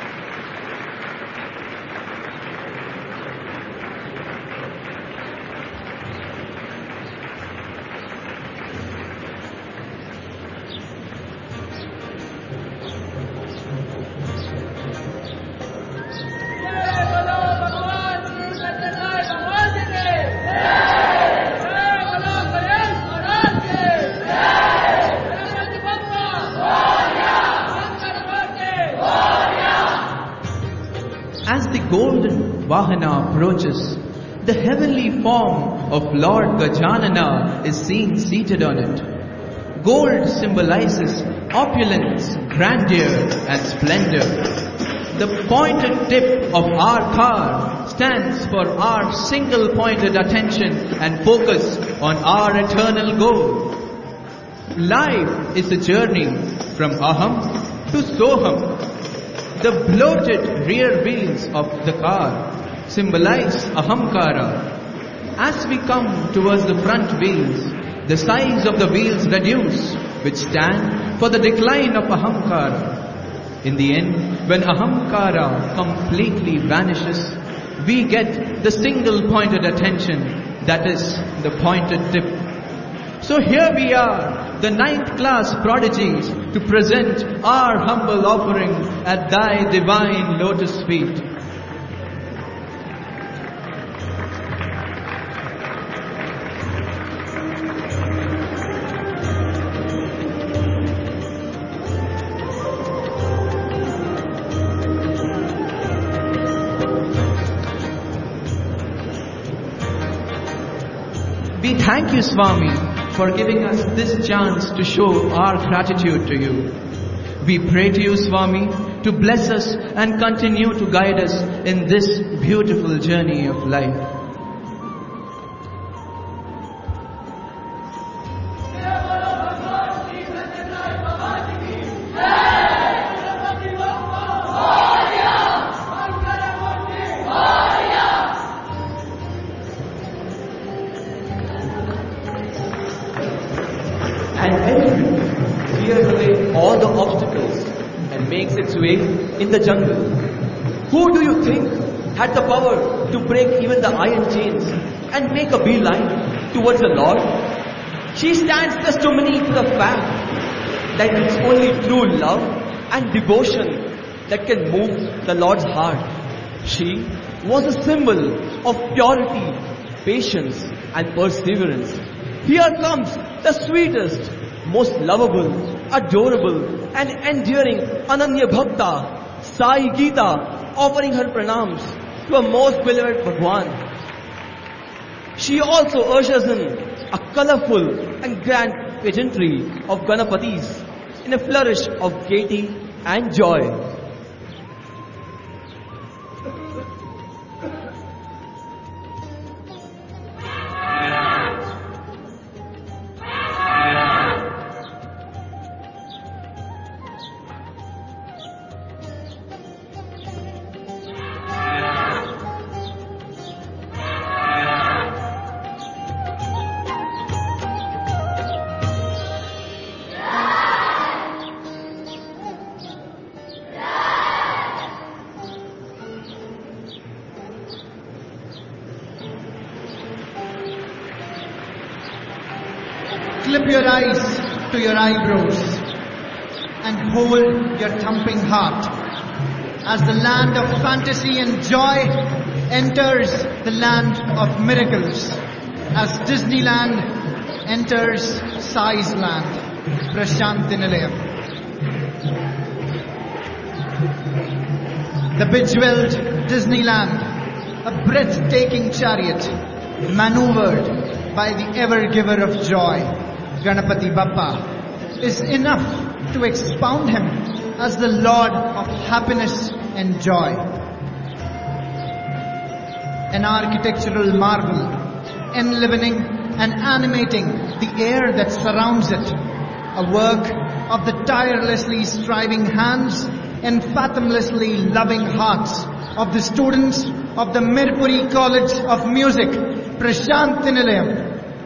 As the golden Vahana approaches, the heavenly form of Lord Gajanana is seen seated on it. Gold symbolizes opulence, grandeur and splendor. The pointed tip of our car stands for our single-pointed attention and focus on our eternal goal. Life is a journey from Aham to Soham. The bloated rear wheels of the car symbolize Ahamkara. As we come towards the front wheels, the size of the wheels reduce, which stand for the decline of Ahamkara. In the end, when Ahamkara completely vanishes, we get the single-pointed attention, that is the pointed tip. So here we are, the ninth class prodigies, to present our humble offering at thy divine lotus feet. We thank you, Swami, for giving us this chance to show our gratitude to you. We pray to you, Swami, to bless us and continue to guide us in this beautiful journey of life. And elephant clears away all the obstacles and makes its way in the jungle. Who do you think had the power to break even the iron chains and make a beeline towards the Lord? She stands testimony to the fact that it's only true love and devotion that can move the Lord's heart. She was a symbol of purity, patience and perseverance. Here comes the sweetest, most lovable, adorable and enduring Ananya Bhakta, Sai Geeta, offering her pranams to a most beloved Bhagwan. She also ushers in a colorful and grand pageantry of Ganapatis in a flourish of gaiety and joy. Slip your eyes to your eyebrows and hold your thumping heart as the land of fantasy and joy enters the land of miracles, as Disneyland enters Sai's land, Prashanthi Nilayam. The bejeweled Disneyland, a breathtaking chariot maneuvered by the ever-giver of joy, Ganapati Bappa, is enough to expound him as the Lord of happiness and joy. An architectural marvel, enlivening and animating the air that surrounds it, a work of the tirelessly striving hands and fathomlessly loving hearts of the students of the Mirpuri College of Music, Prashanthi Nilayam.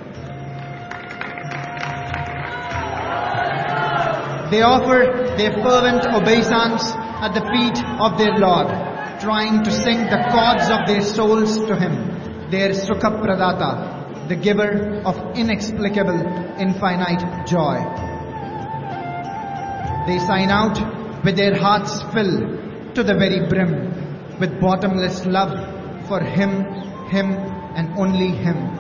They offer their fervent obeisance at the feet of their Lord, trying to sing the chords of their souls to Him, their Sukha Pradata, the giver of inexplicable, infinite joy. They sign out with their hearts filled to the very brim with bottomless love for Him, Him and only Him.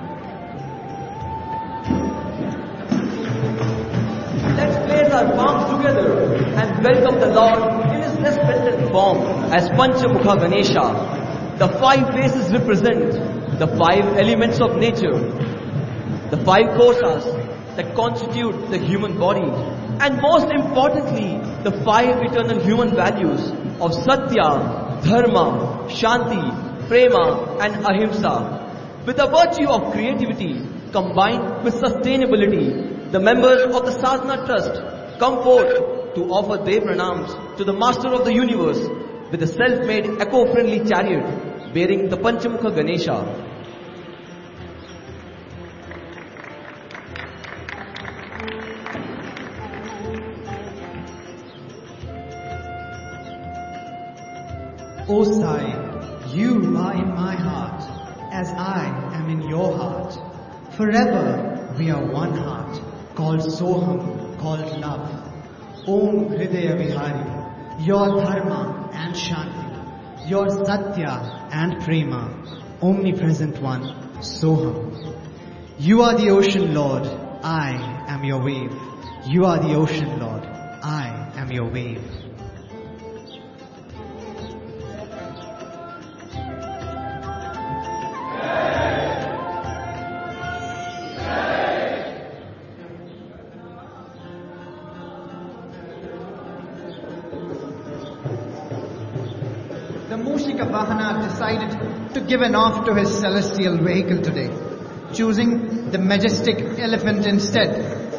Let's place our palms together and welcome the Lord in His resplendent form as Panchamukha Ganesha. The five faces represent the five elements of nature, the five kosas that constitute the human body, and most importantly, the five eternal human values of Satya, Dharma, Shanti, Prema and Ahimsa. With the virtue of creativity combined with sustainability, the members of the Sadhana Trust come forth to offer their pranams to the Master of the Universe with a self-made eco-friendly chariot bearing the Panchamukha Ganesha. O Sai, you are in my heart, as I am in your heart. Forever we are one heart, called Soham, called love. Om Hridaya Vihari, your Dharma and Shanti, your Satya and Prema, omnipresent one, Soham. You are the ocean Lord, I am your wave. You are the ocean Lord, I am your wave. The Mushika Vahana decided to give an off to his celestial vehicle today, choosing the majestic elephant instead.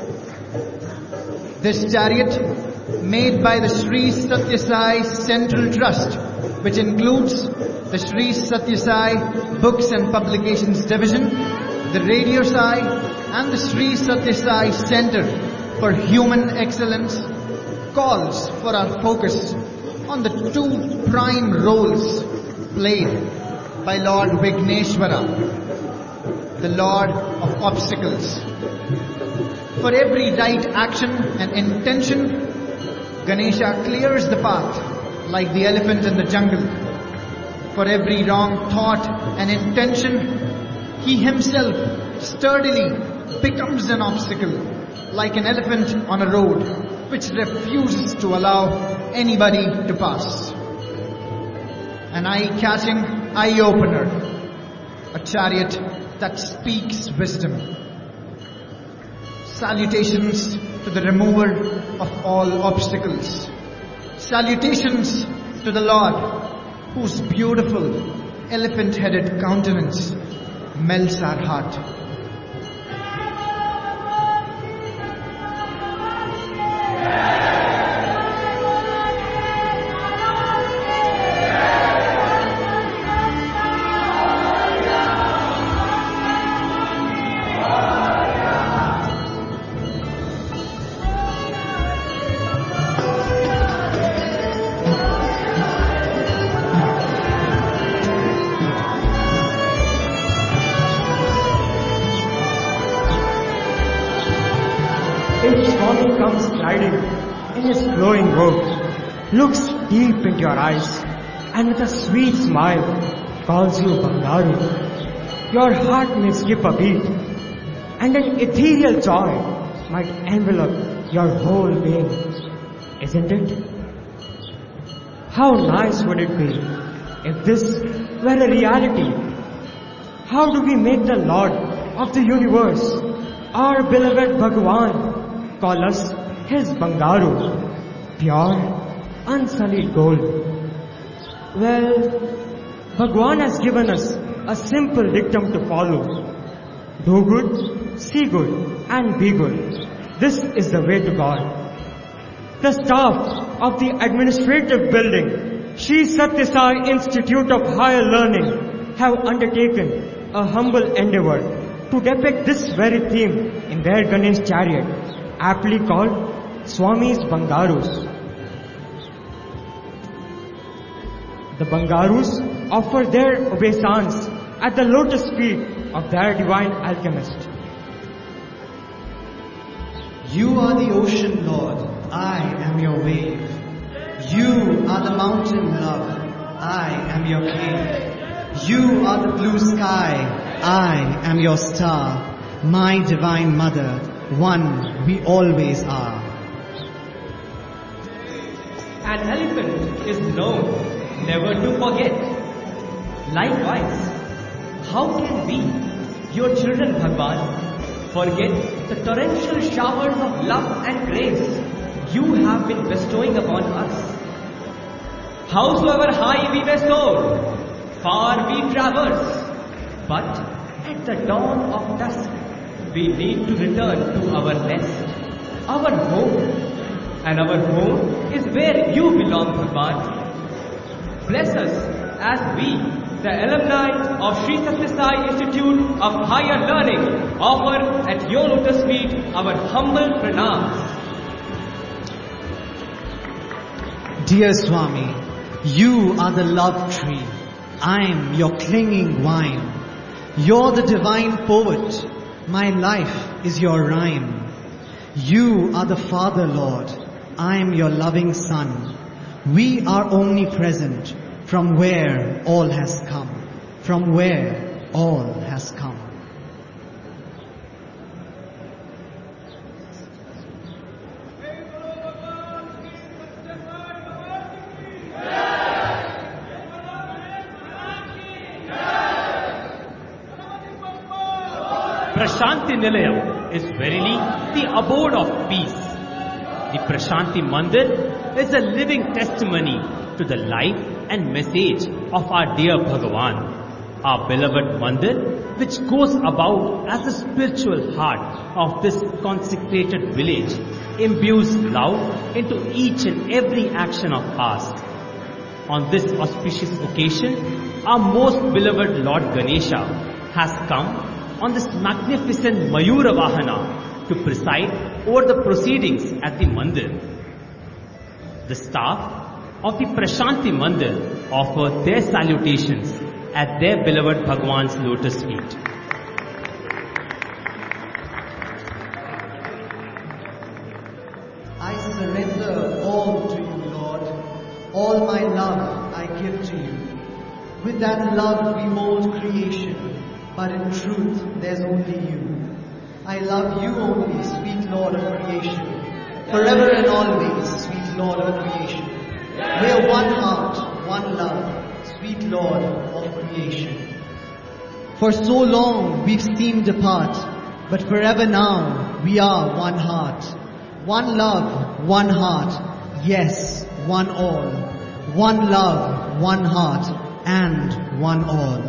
This chariot, made by the Sri Satya Sai Central Trust, which includes the Sri Satya Sai Books and Publications Division, the Radio Sai and the Sri Satya Sai Center for Human Excellence, calls for our focus on the two prime roles played by Lord Vigneshwara, the Lord of Obstacles. For every right action and intention, Ganesha clears the path like the elephant in the jungle. For every wrong thought and intention, he himself sturdily becomes an obstacle, like an elephant on a road which refuses to allow anybody to pass. An eye-catching eye-opener, a chariot that speaks wisdom. Salutations to the remover of all obstacles. Salutations to the Lord, whose beautiful elephant-headed countenance melts our heart. Swami comes gliding in his flowing robes, looks deep into your eyes, and with a sweet smile calls you Bangaru. Your heart may skip a beat, and an ethereal joy might envelop your whole being, isn't it? How nice would it be if this were a reality? How do we make the Lord of the universe, our beloved Bhagavan, call us his Bangaru, pure, unsullied gold? Well, Bhagavan has given us a simple dictum to follow. Do good, see good, and be good. This is the way to God. The staff of the administrative building, Sri Satya Sai Institute of Higher Learning, have undertaken a humble endeavor to depict this very theme in their Ganesh chariot, aptly called Swami's Bangarus. The Bangarus offer their obeisance at the lotus feet of their divine alchemist. You are the ocean, Lord, I am your wave. You are the mountain, love, I am your cave. You are the blue sky, I am your star. My divine mother, one we always are. An elephant is known never to forget. Likewise, how can we, your children Bhagwan, forget the torrential showers of love and grace you have been bestowing upon us? Howsoever high we may soar, far we traverse, but at the dawn of dusk we need to return to our nest, our home. And our home is where you belong, Bhagwan. Bless us as we, the alumni of Sri Satya Sai Institute of Higher Learning, offer at your lotus feet our humble pranams. Dear Swami, you are the love tree. I am your clinging vine. You're the divine poet. My life is your rhyme. You are the Father, Lord. I am your loving Son. We are omnipresent, from where all has come. From where all has come. Prashanti Nilayam is verily the abode of peace. The Prashanti Mandir is a living testimony to the life and message of our dear Bhagavan. Our beloved Mandir, which goes about as the spiritual heart of this consecrated village, imbues love into each and every action of ours. On this auspicious occasion, our most beloved Lord Ganesha has come on this magnificent Mayura Vahana to preside over the proceedings at the Mandir. The staff of the Prashanti Mandir offer their salutations at their beloved Bhagwan's lotus feet. I surrender all to you, Lord. All my love I give to you. With that love we mold creation. But in truth, there's only you. I love you only, sweet Lord of creation. Forever and always, sweet Lord of creation. We're one heart, one love, sweet Lord of creation. For so long we've seemed apart, but forever now we are one heart. One love, one heart, yes, one all. One love, one heart, and one all.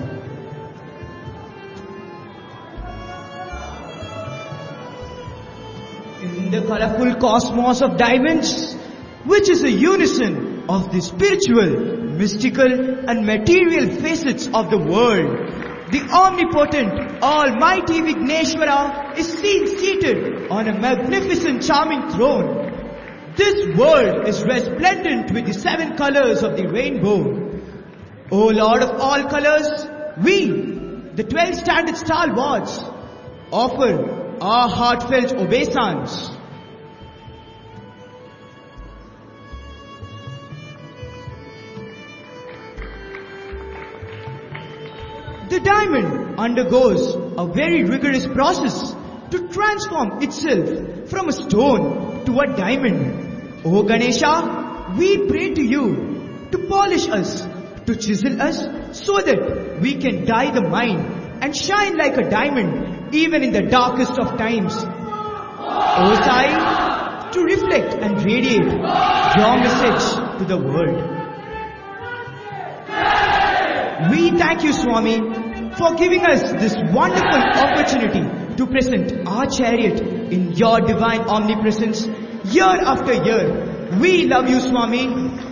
In the colorful cosmos of diamonds, which is a unison of the spiritual, mystical and material facets of the world, the omnipotent, almighty Vigneshwara is seen seated on a magnificent charming throne. This world is resplendent with the seven colors of the rainbow. O Lord of all colors, we, the twelve standard stalwarts, offer our heartfelt obeisance. The diamond undergoes a very rigorous process to transform itself from a stone to a diamond. O Ganesha, we pray to you to polish us, to chisel us so that we can dye the mind and shine like a diamond even in the darkest of times. O Sai, to reflect and radiate your message to the world. We thank you, Swami, for giving us this wonderful opportunity to present our chariot in your divine omnipresence year after year. We love you, Swami.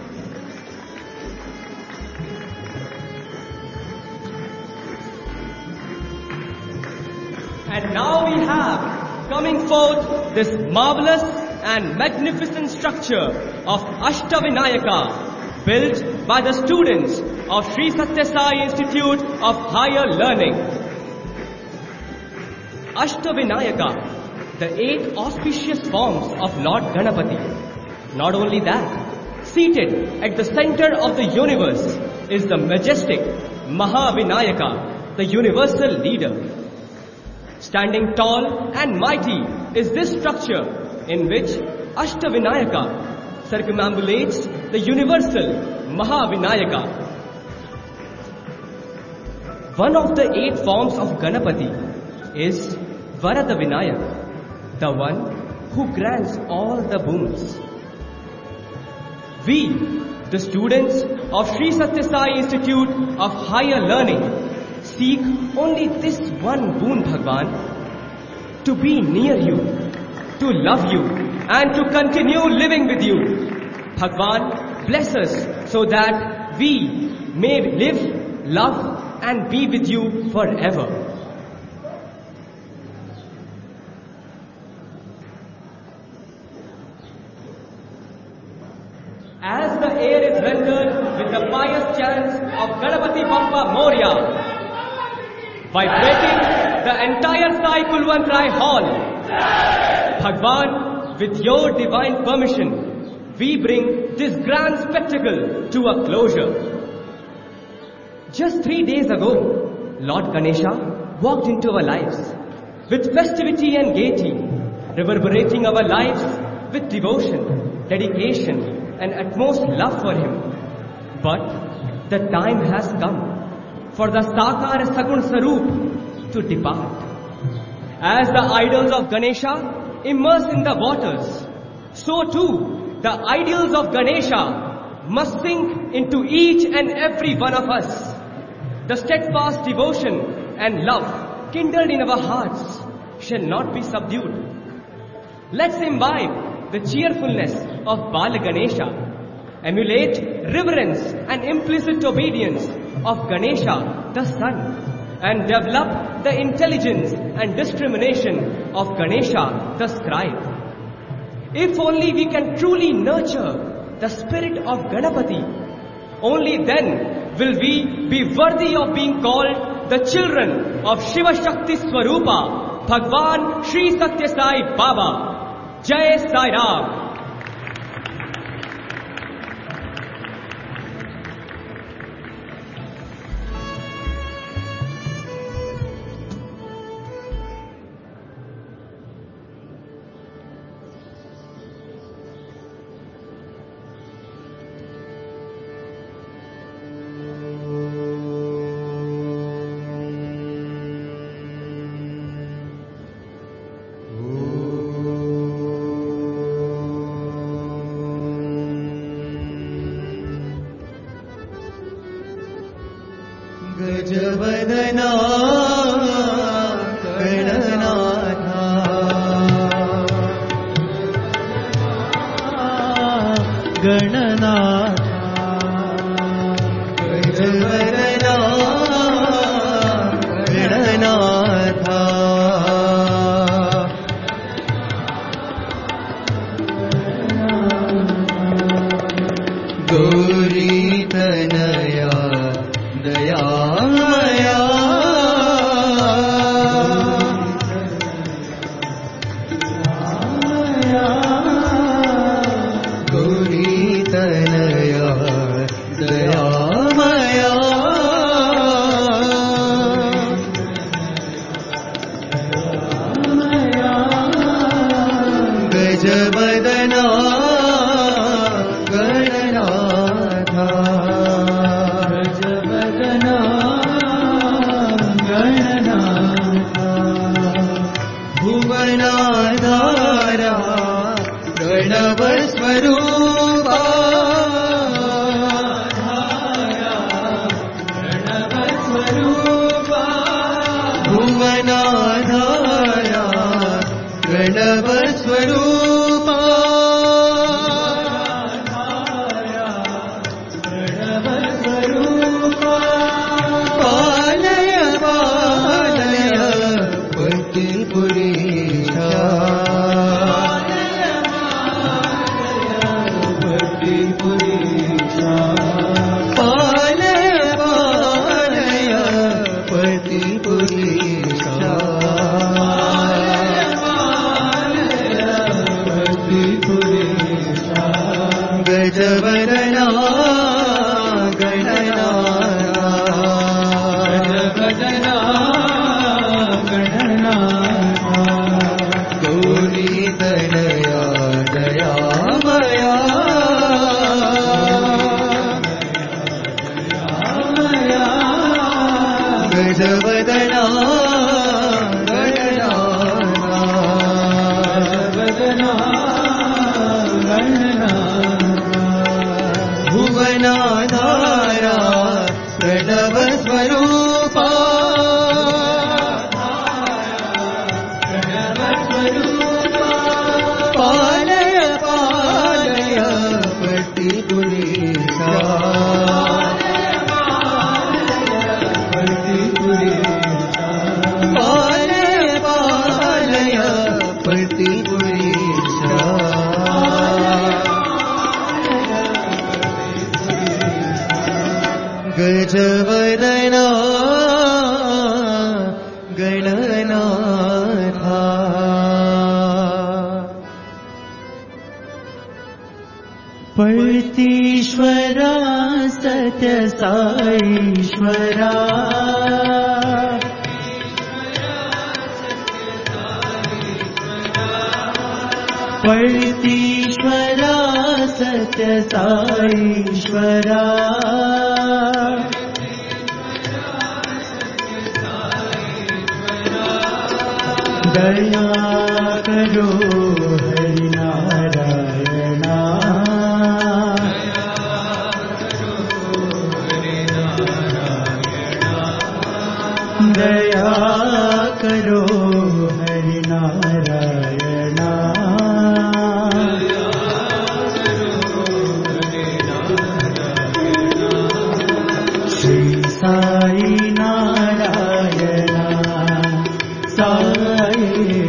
And now we have coming forth this marvelous and magnificent structure of Ashtavinayaka, built by the students of Sri Satya Sai Institute of Higher Learning. Ashtavinayaka, the eight auspicious forms of Lord Ganapati. Not only that, seated at the center of the universe is the majestic Mahavinayaka, the universal leader. Standing tall and mighty is this structure in which Ashtavinayaka circumambulates the universal Mahavinayaka. One of the eight forms of Ganapati is Varada Vinayak, the one who grants all the boons. We, the students of Sri Satya Sai Institute of Higher Learning, seek only this one boon, Bhagwan, to be near you, to love you, and to continue living with you. Bhagwan, bless us so that we may live, love, and be with you forever. As the air is rendered with the pious chants of Ganapati Bappa Moria, vibrating the entire Sai Kulwantrai Hall, Bhagwan, with your divine permission, we bring this grand spectacle to a closure. Just three days ago, Lord Ganesha walked into our lives with festivity and gaiety, reverberating our lives with devotion, dedication, and utmost love for him. But the time has come for the Sakar Sagun Sarup to depart. As the idols of Ganesha immerse in the waters, so too the ideals of Ganesha must sink into each and every one of us. The steadfast devotion and love kindled in our hearts shall not be subdued. Let's imbibe the cheerfulness of Bala Ganesha, emulate reverence and implicit obedience of Ganesha, the sun, and develop the intelligence and discrimination of Ganesha, the scribe. If only we can truly nurture the spirit of Ganapati, only then will we be worthy of being called the children of Shiva Shakti Swarupa, Bhagwan Sri Satya Sai Baba. Jai Sai Ram. गजवदना Gananatha Gananatha गजवदना Gananatha Gauri Tanaya दयामया Gauri Tanaya भुवनाधारा Pranav स्वरूपा प्रणव स्वरूपा पालय पालय पतिपुरीशा गजवदना गणना गजवदना गणना गौरी तनया दयामया गजवदना गणना गजवदना गणना भुवनाधारा प्रणव स्वरूपा प्रणव स्वरूपा पालय पालय पतिपुरीशा पालय पालय पतिपुरीशा गजवदना गणनाथा पतिश्वरा सत्य साईश्वरा पतिश्वरा सत्य साईश्वरा दया करो हरि नारायणा दया करो हरि नारायणा श्री साई नारायणा साई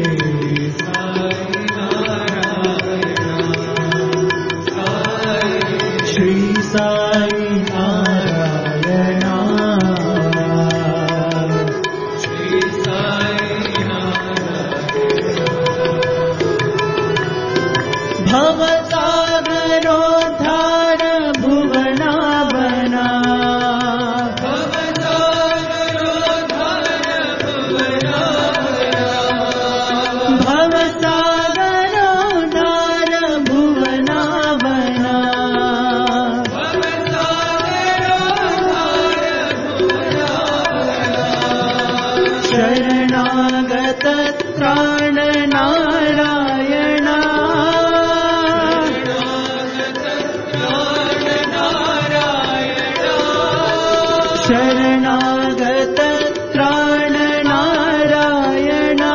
श्री साई नारायणा श्री साई भवसागरोद्धार भुवना बना शरणागत त्राण नारायणा शरणागत त्राण नारायणा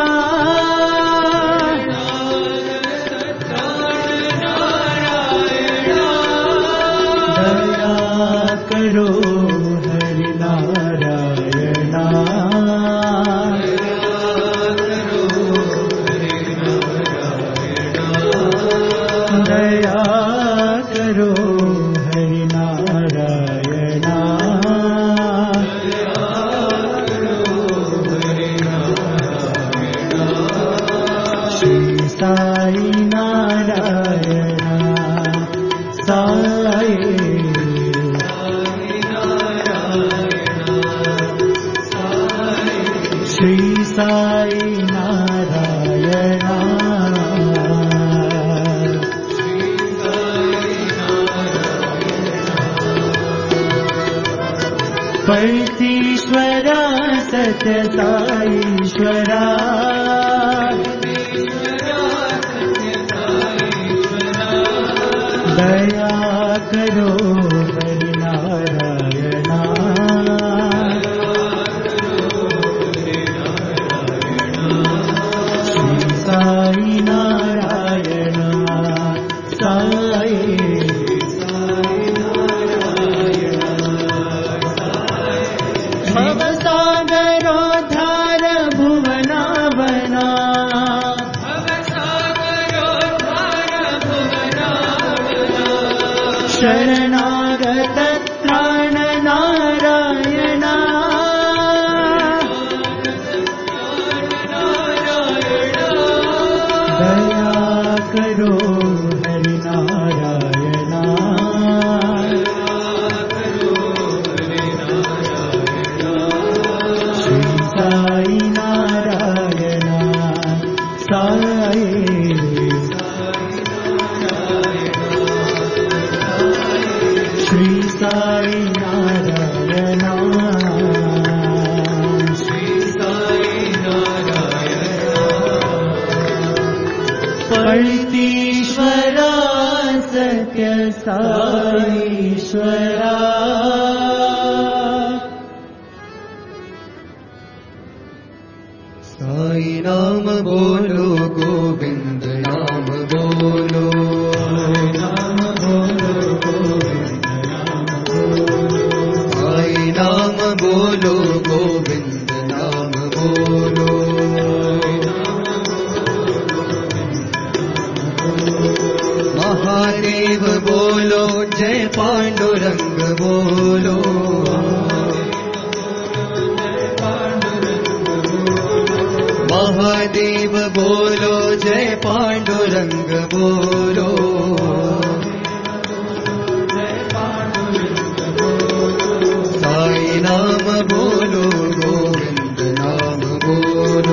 दया करो हरि नारायणा दया करो हरि नारायणा श्री साई नारायणा साई श्री साई नारायणा पतिश्वरा सत्य साईश्वरा दया करो हरि नारायणा साई नाम बोलो गोविंद नाम बोलो नाम बोलो गोविंद नाम बोलो साई नाम बोलो गोविंद नाम बोलो महादेव बोलो जय पांडुरंग बोलो महादेव बोलो जय पांडुरंग बोलो साई नाम बोलो गोविंद नाम बोलो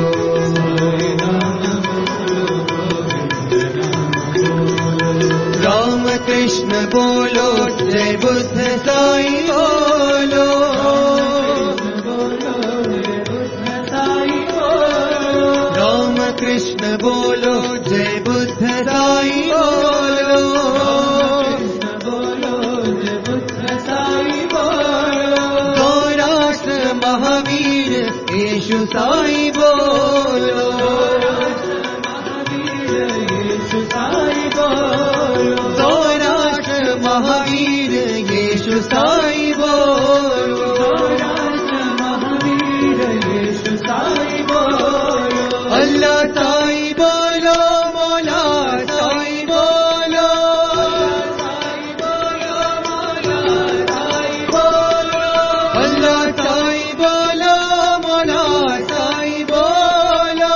राम कृष्ण बोलो जय बुद्ध साई बोलो राम कृष्ण बोलो जय बुद्ध साई बोलो गौराष्ट्र महावीर येशु साई बोलो गौराष्ट्र महावीर येशु साई बोलो अल्लाह साई बोलो मौला साई बोलो अल्लाह साई बोलो मौला साई बोलो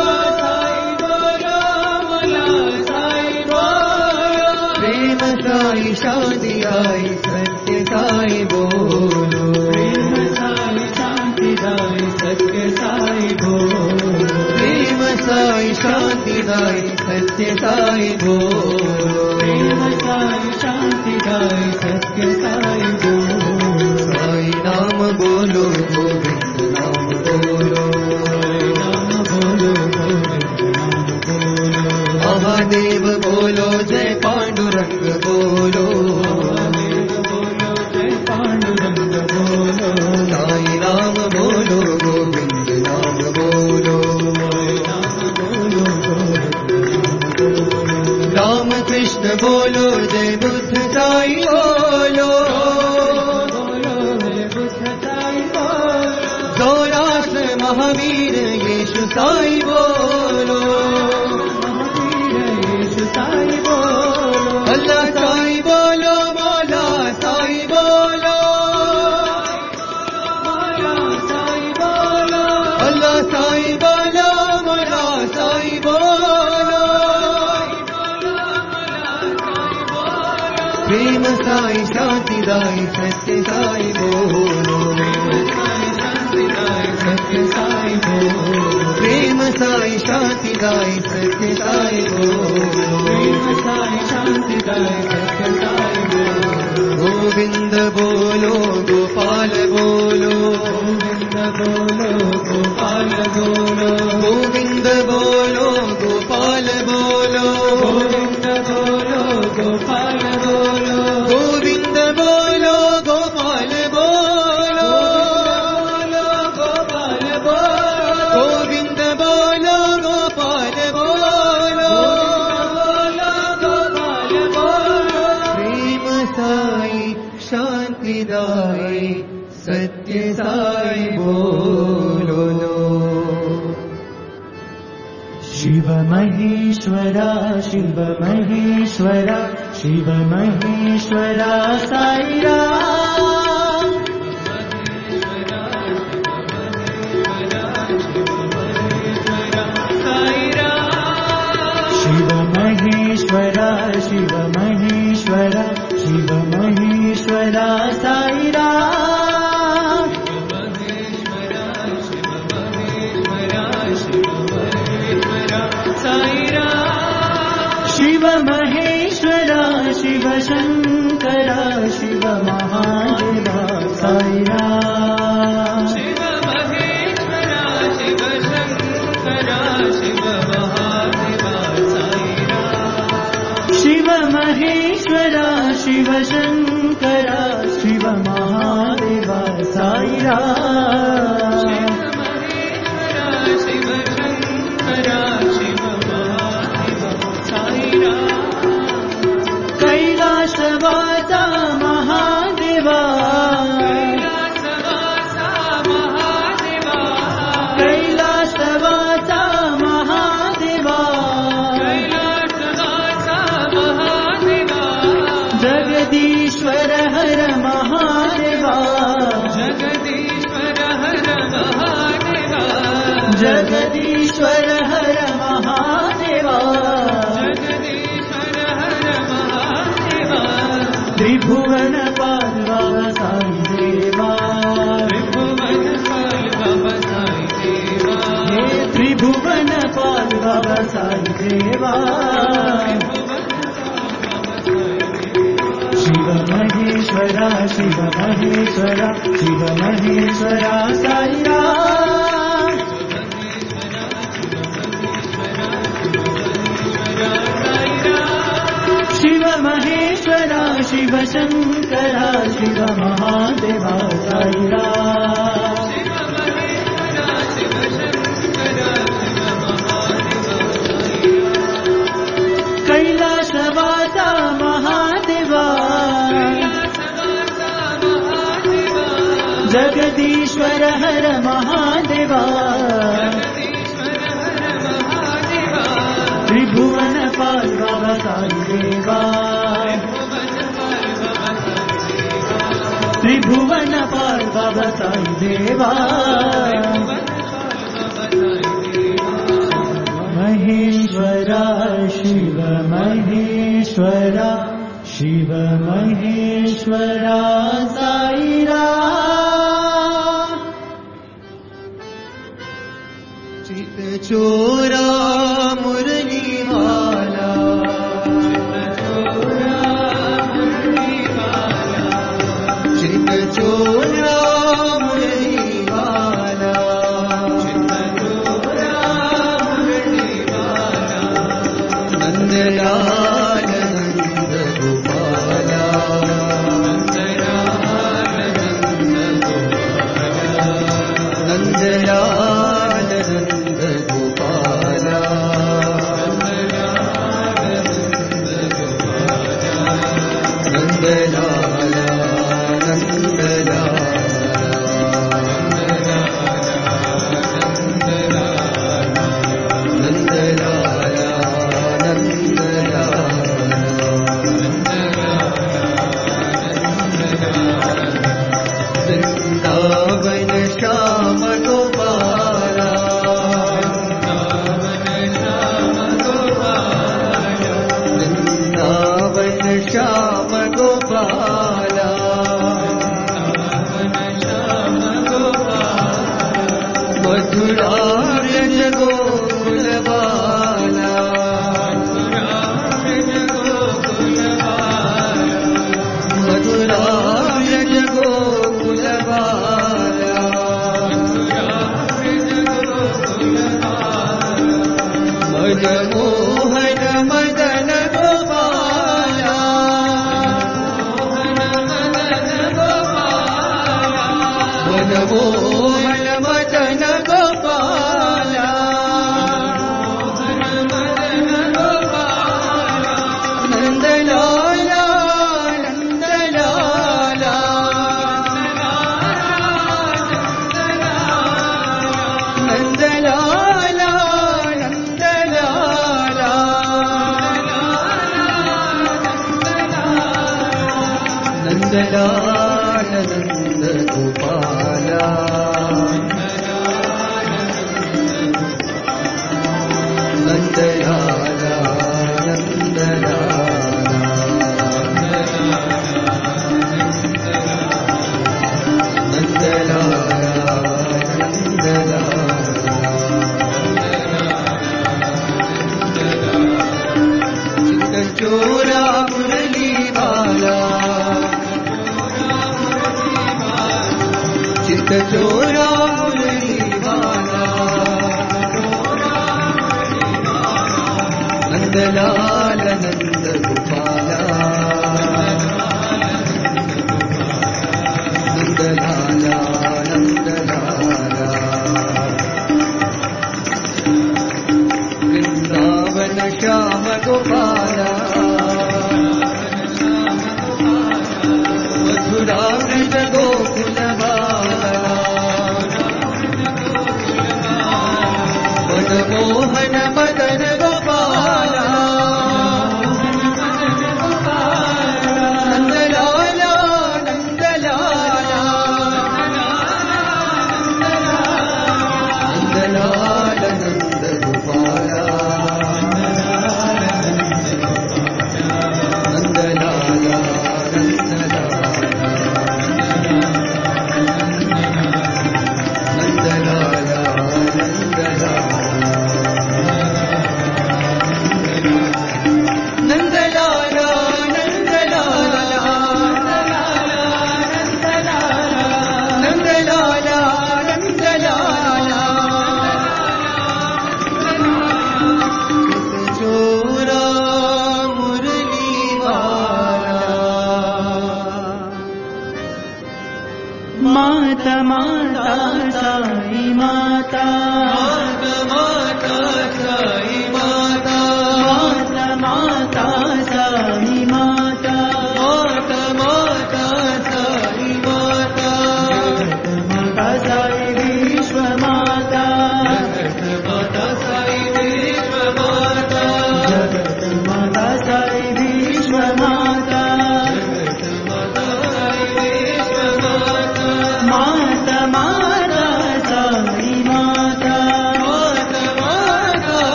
प्रेम साई शांति आई सत्य साई बोलो प्रेम साई शांति आई सत्य साई बोलो प्रेम साई शांति दाई सत्य साई बोलो प्रेम साई शांति दाई सत्य साई बोलो साई नाम बोलो गोविंद नाम बोलो नाम बोलो गोविंद नाम बोलो महादेव बोलो जय पांडुरंग बोलो महादेव बोलो जय पांडुरंग बोलो साई नाम बोलो गोविंद नाम बोलो राम कृष्ण बोलो जय बुद्ध साई बोलो गौराष्ट्र महावीर येशु साई बोलो अल्लाह साई बोलो मौला साई बोलो अल्लाह साई बोलो मौला साई बोलो प्रेम साई शांति दाई सत्य साई बोलो सत्य साई बोलो प्रेम साई शांति दाई सत्य साई बोलो प्रेम साई शांति दाई सत्य साई बोलो गोविंद बोलो गोपाल बोलो गोविंद बोलो गोपाल बोलो गोविंद बोलो गोपाल बोलो गोविंद बोलो गोपाल बोलो गोविंद बोलो गोपाल बोलो गोपाल बोलो गोविंद बोलो गोपाल बोलो गोपाल बोलो प्रेम साई शांति दाई सत्य साई बोलो शिव महेश्वरा शिव महेश्वरा शिव महेश्वरा साई राम शिव महेश्वरा शिव महेश्वरा शिव महेश्वरा साई राम शिव महेश्वरा शिव शंकरा शिव महादेवा साई राम शिव महेश्वरा शिव शंकरा शिव महादेवा साई राम शिव महेश्वरा शिव शंकरा शिव महादेवा साई राम शिव जगदीश्वर हर महादेवा जगदीश्वर हर महादेवा जगदीश्वर हर महादेवा जगदीश्वर हर महादेवा त्रिभुवन पालवा साई देवा त्रिभुवन पालवा साई देवा हे त्रिभुवन पालवा साई देवा शिव महेश्वरा शिव महेश्वरा शिव महेश्वरा साई राम शिव महेश्वरा शिव शंकरा शिव महादेवा साई राम कैलासवासा महादेवा जगदीश्वर हर महादेवा त्रिभुवन पालवा साई देवा त्रिभुवन पालवा साई देवा महेश्वरा शिव महेश्वरा शिव महेश्वरा साई राम चित चोरा मुरली वाला चित चोरा मुरली वाला नंदलाल नंद गोपाला नंदलाल नंद गोपाला नंदलाल वृंदावन श्याम गोपाला वृंदावन श्याम गोपाला मथुरा व्रज गोकुल बाला मथुरा व्रज गोकुल बाला मद मोहन मदन गोपाला मद मोहन मदन गोपाला नंदलाला नंदलाला नंदलाला नंदलाला नंदलाल नंद गोपाला नंदलाला नंदलाला चोरा मुरली वाला चित चोरा मुरली वाला नंदलाल नंद गोपाला नंदलाला नंदलाला वृंदावन श्याम गोपाला मथुरा व्रज गोकुल बाला मन मोहन मदन गोपाला नंदलाल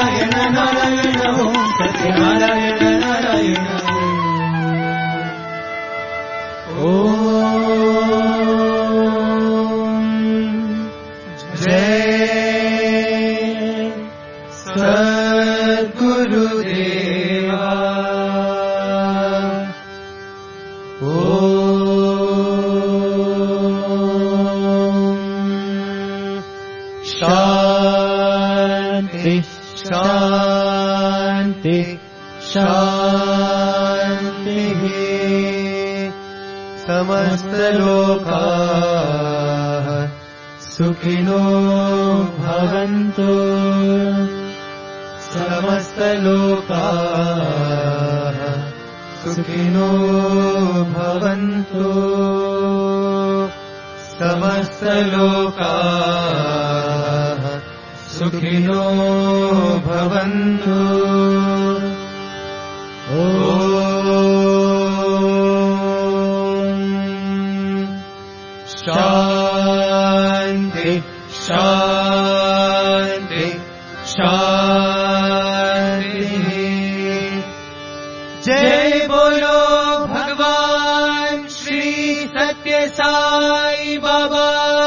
नारायण नारायण ओम सत्यनारायण नारायण ओम जय सद्गुरुदेवा शांति शांति शांति समस्त लोकाः सुखिनो भवन्तु समस्त लोकाः सुखिनो भवन्तु समस्त लोकाः सुखिनो भवन्तु शांति शांति शांति जय बोलो भगवान श्री सत्य साई बाबा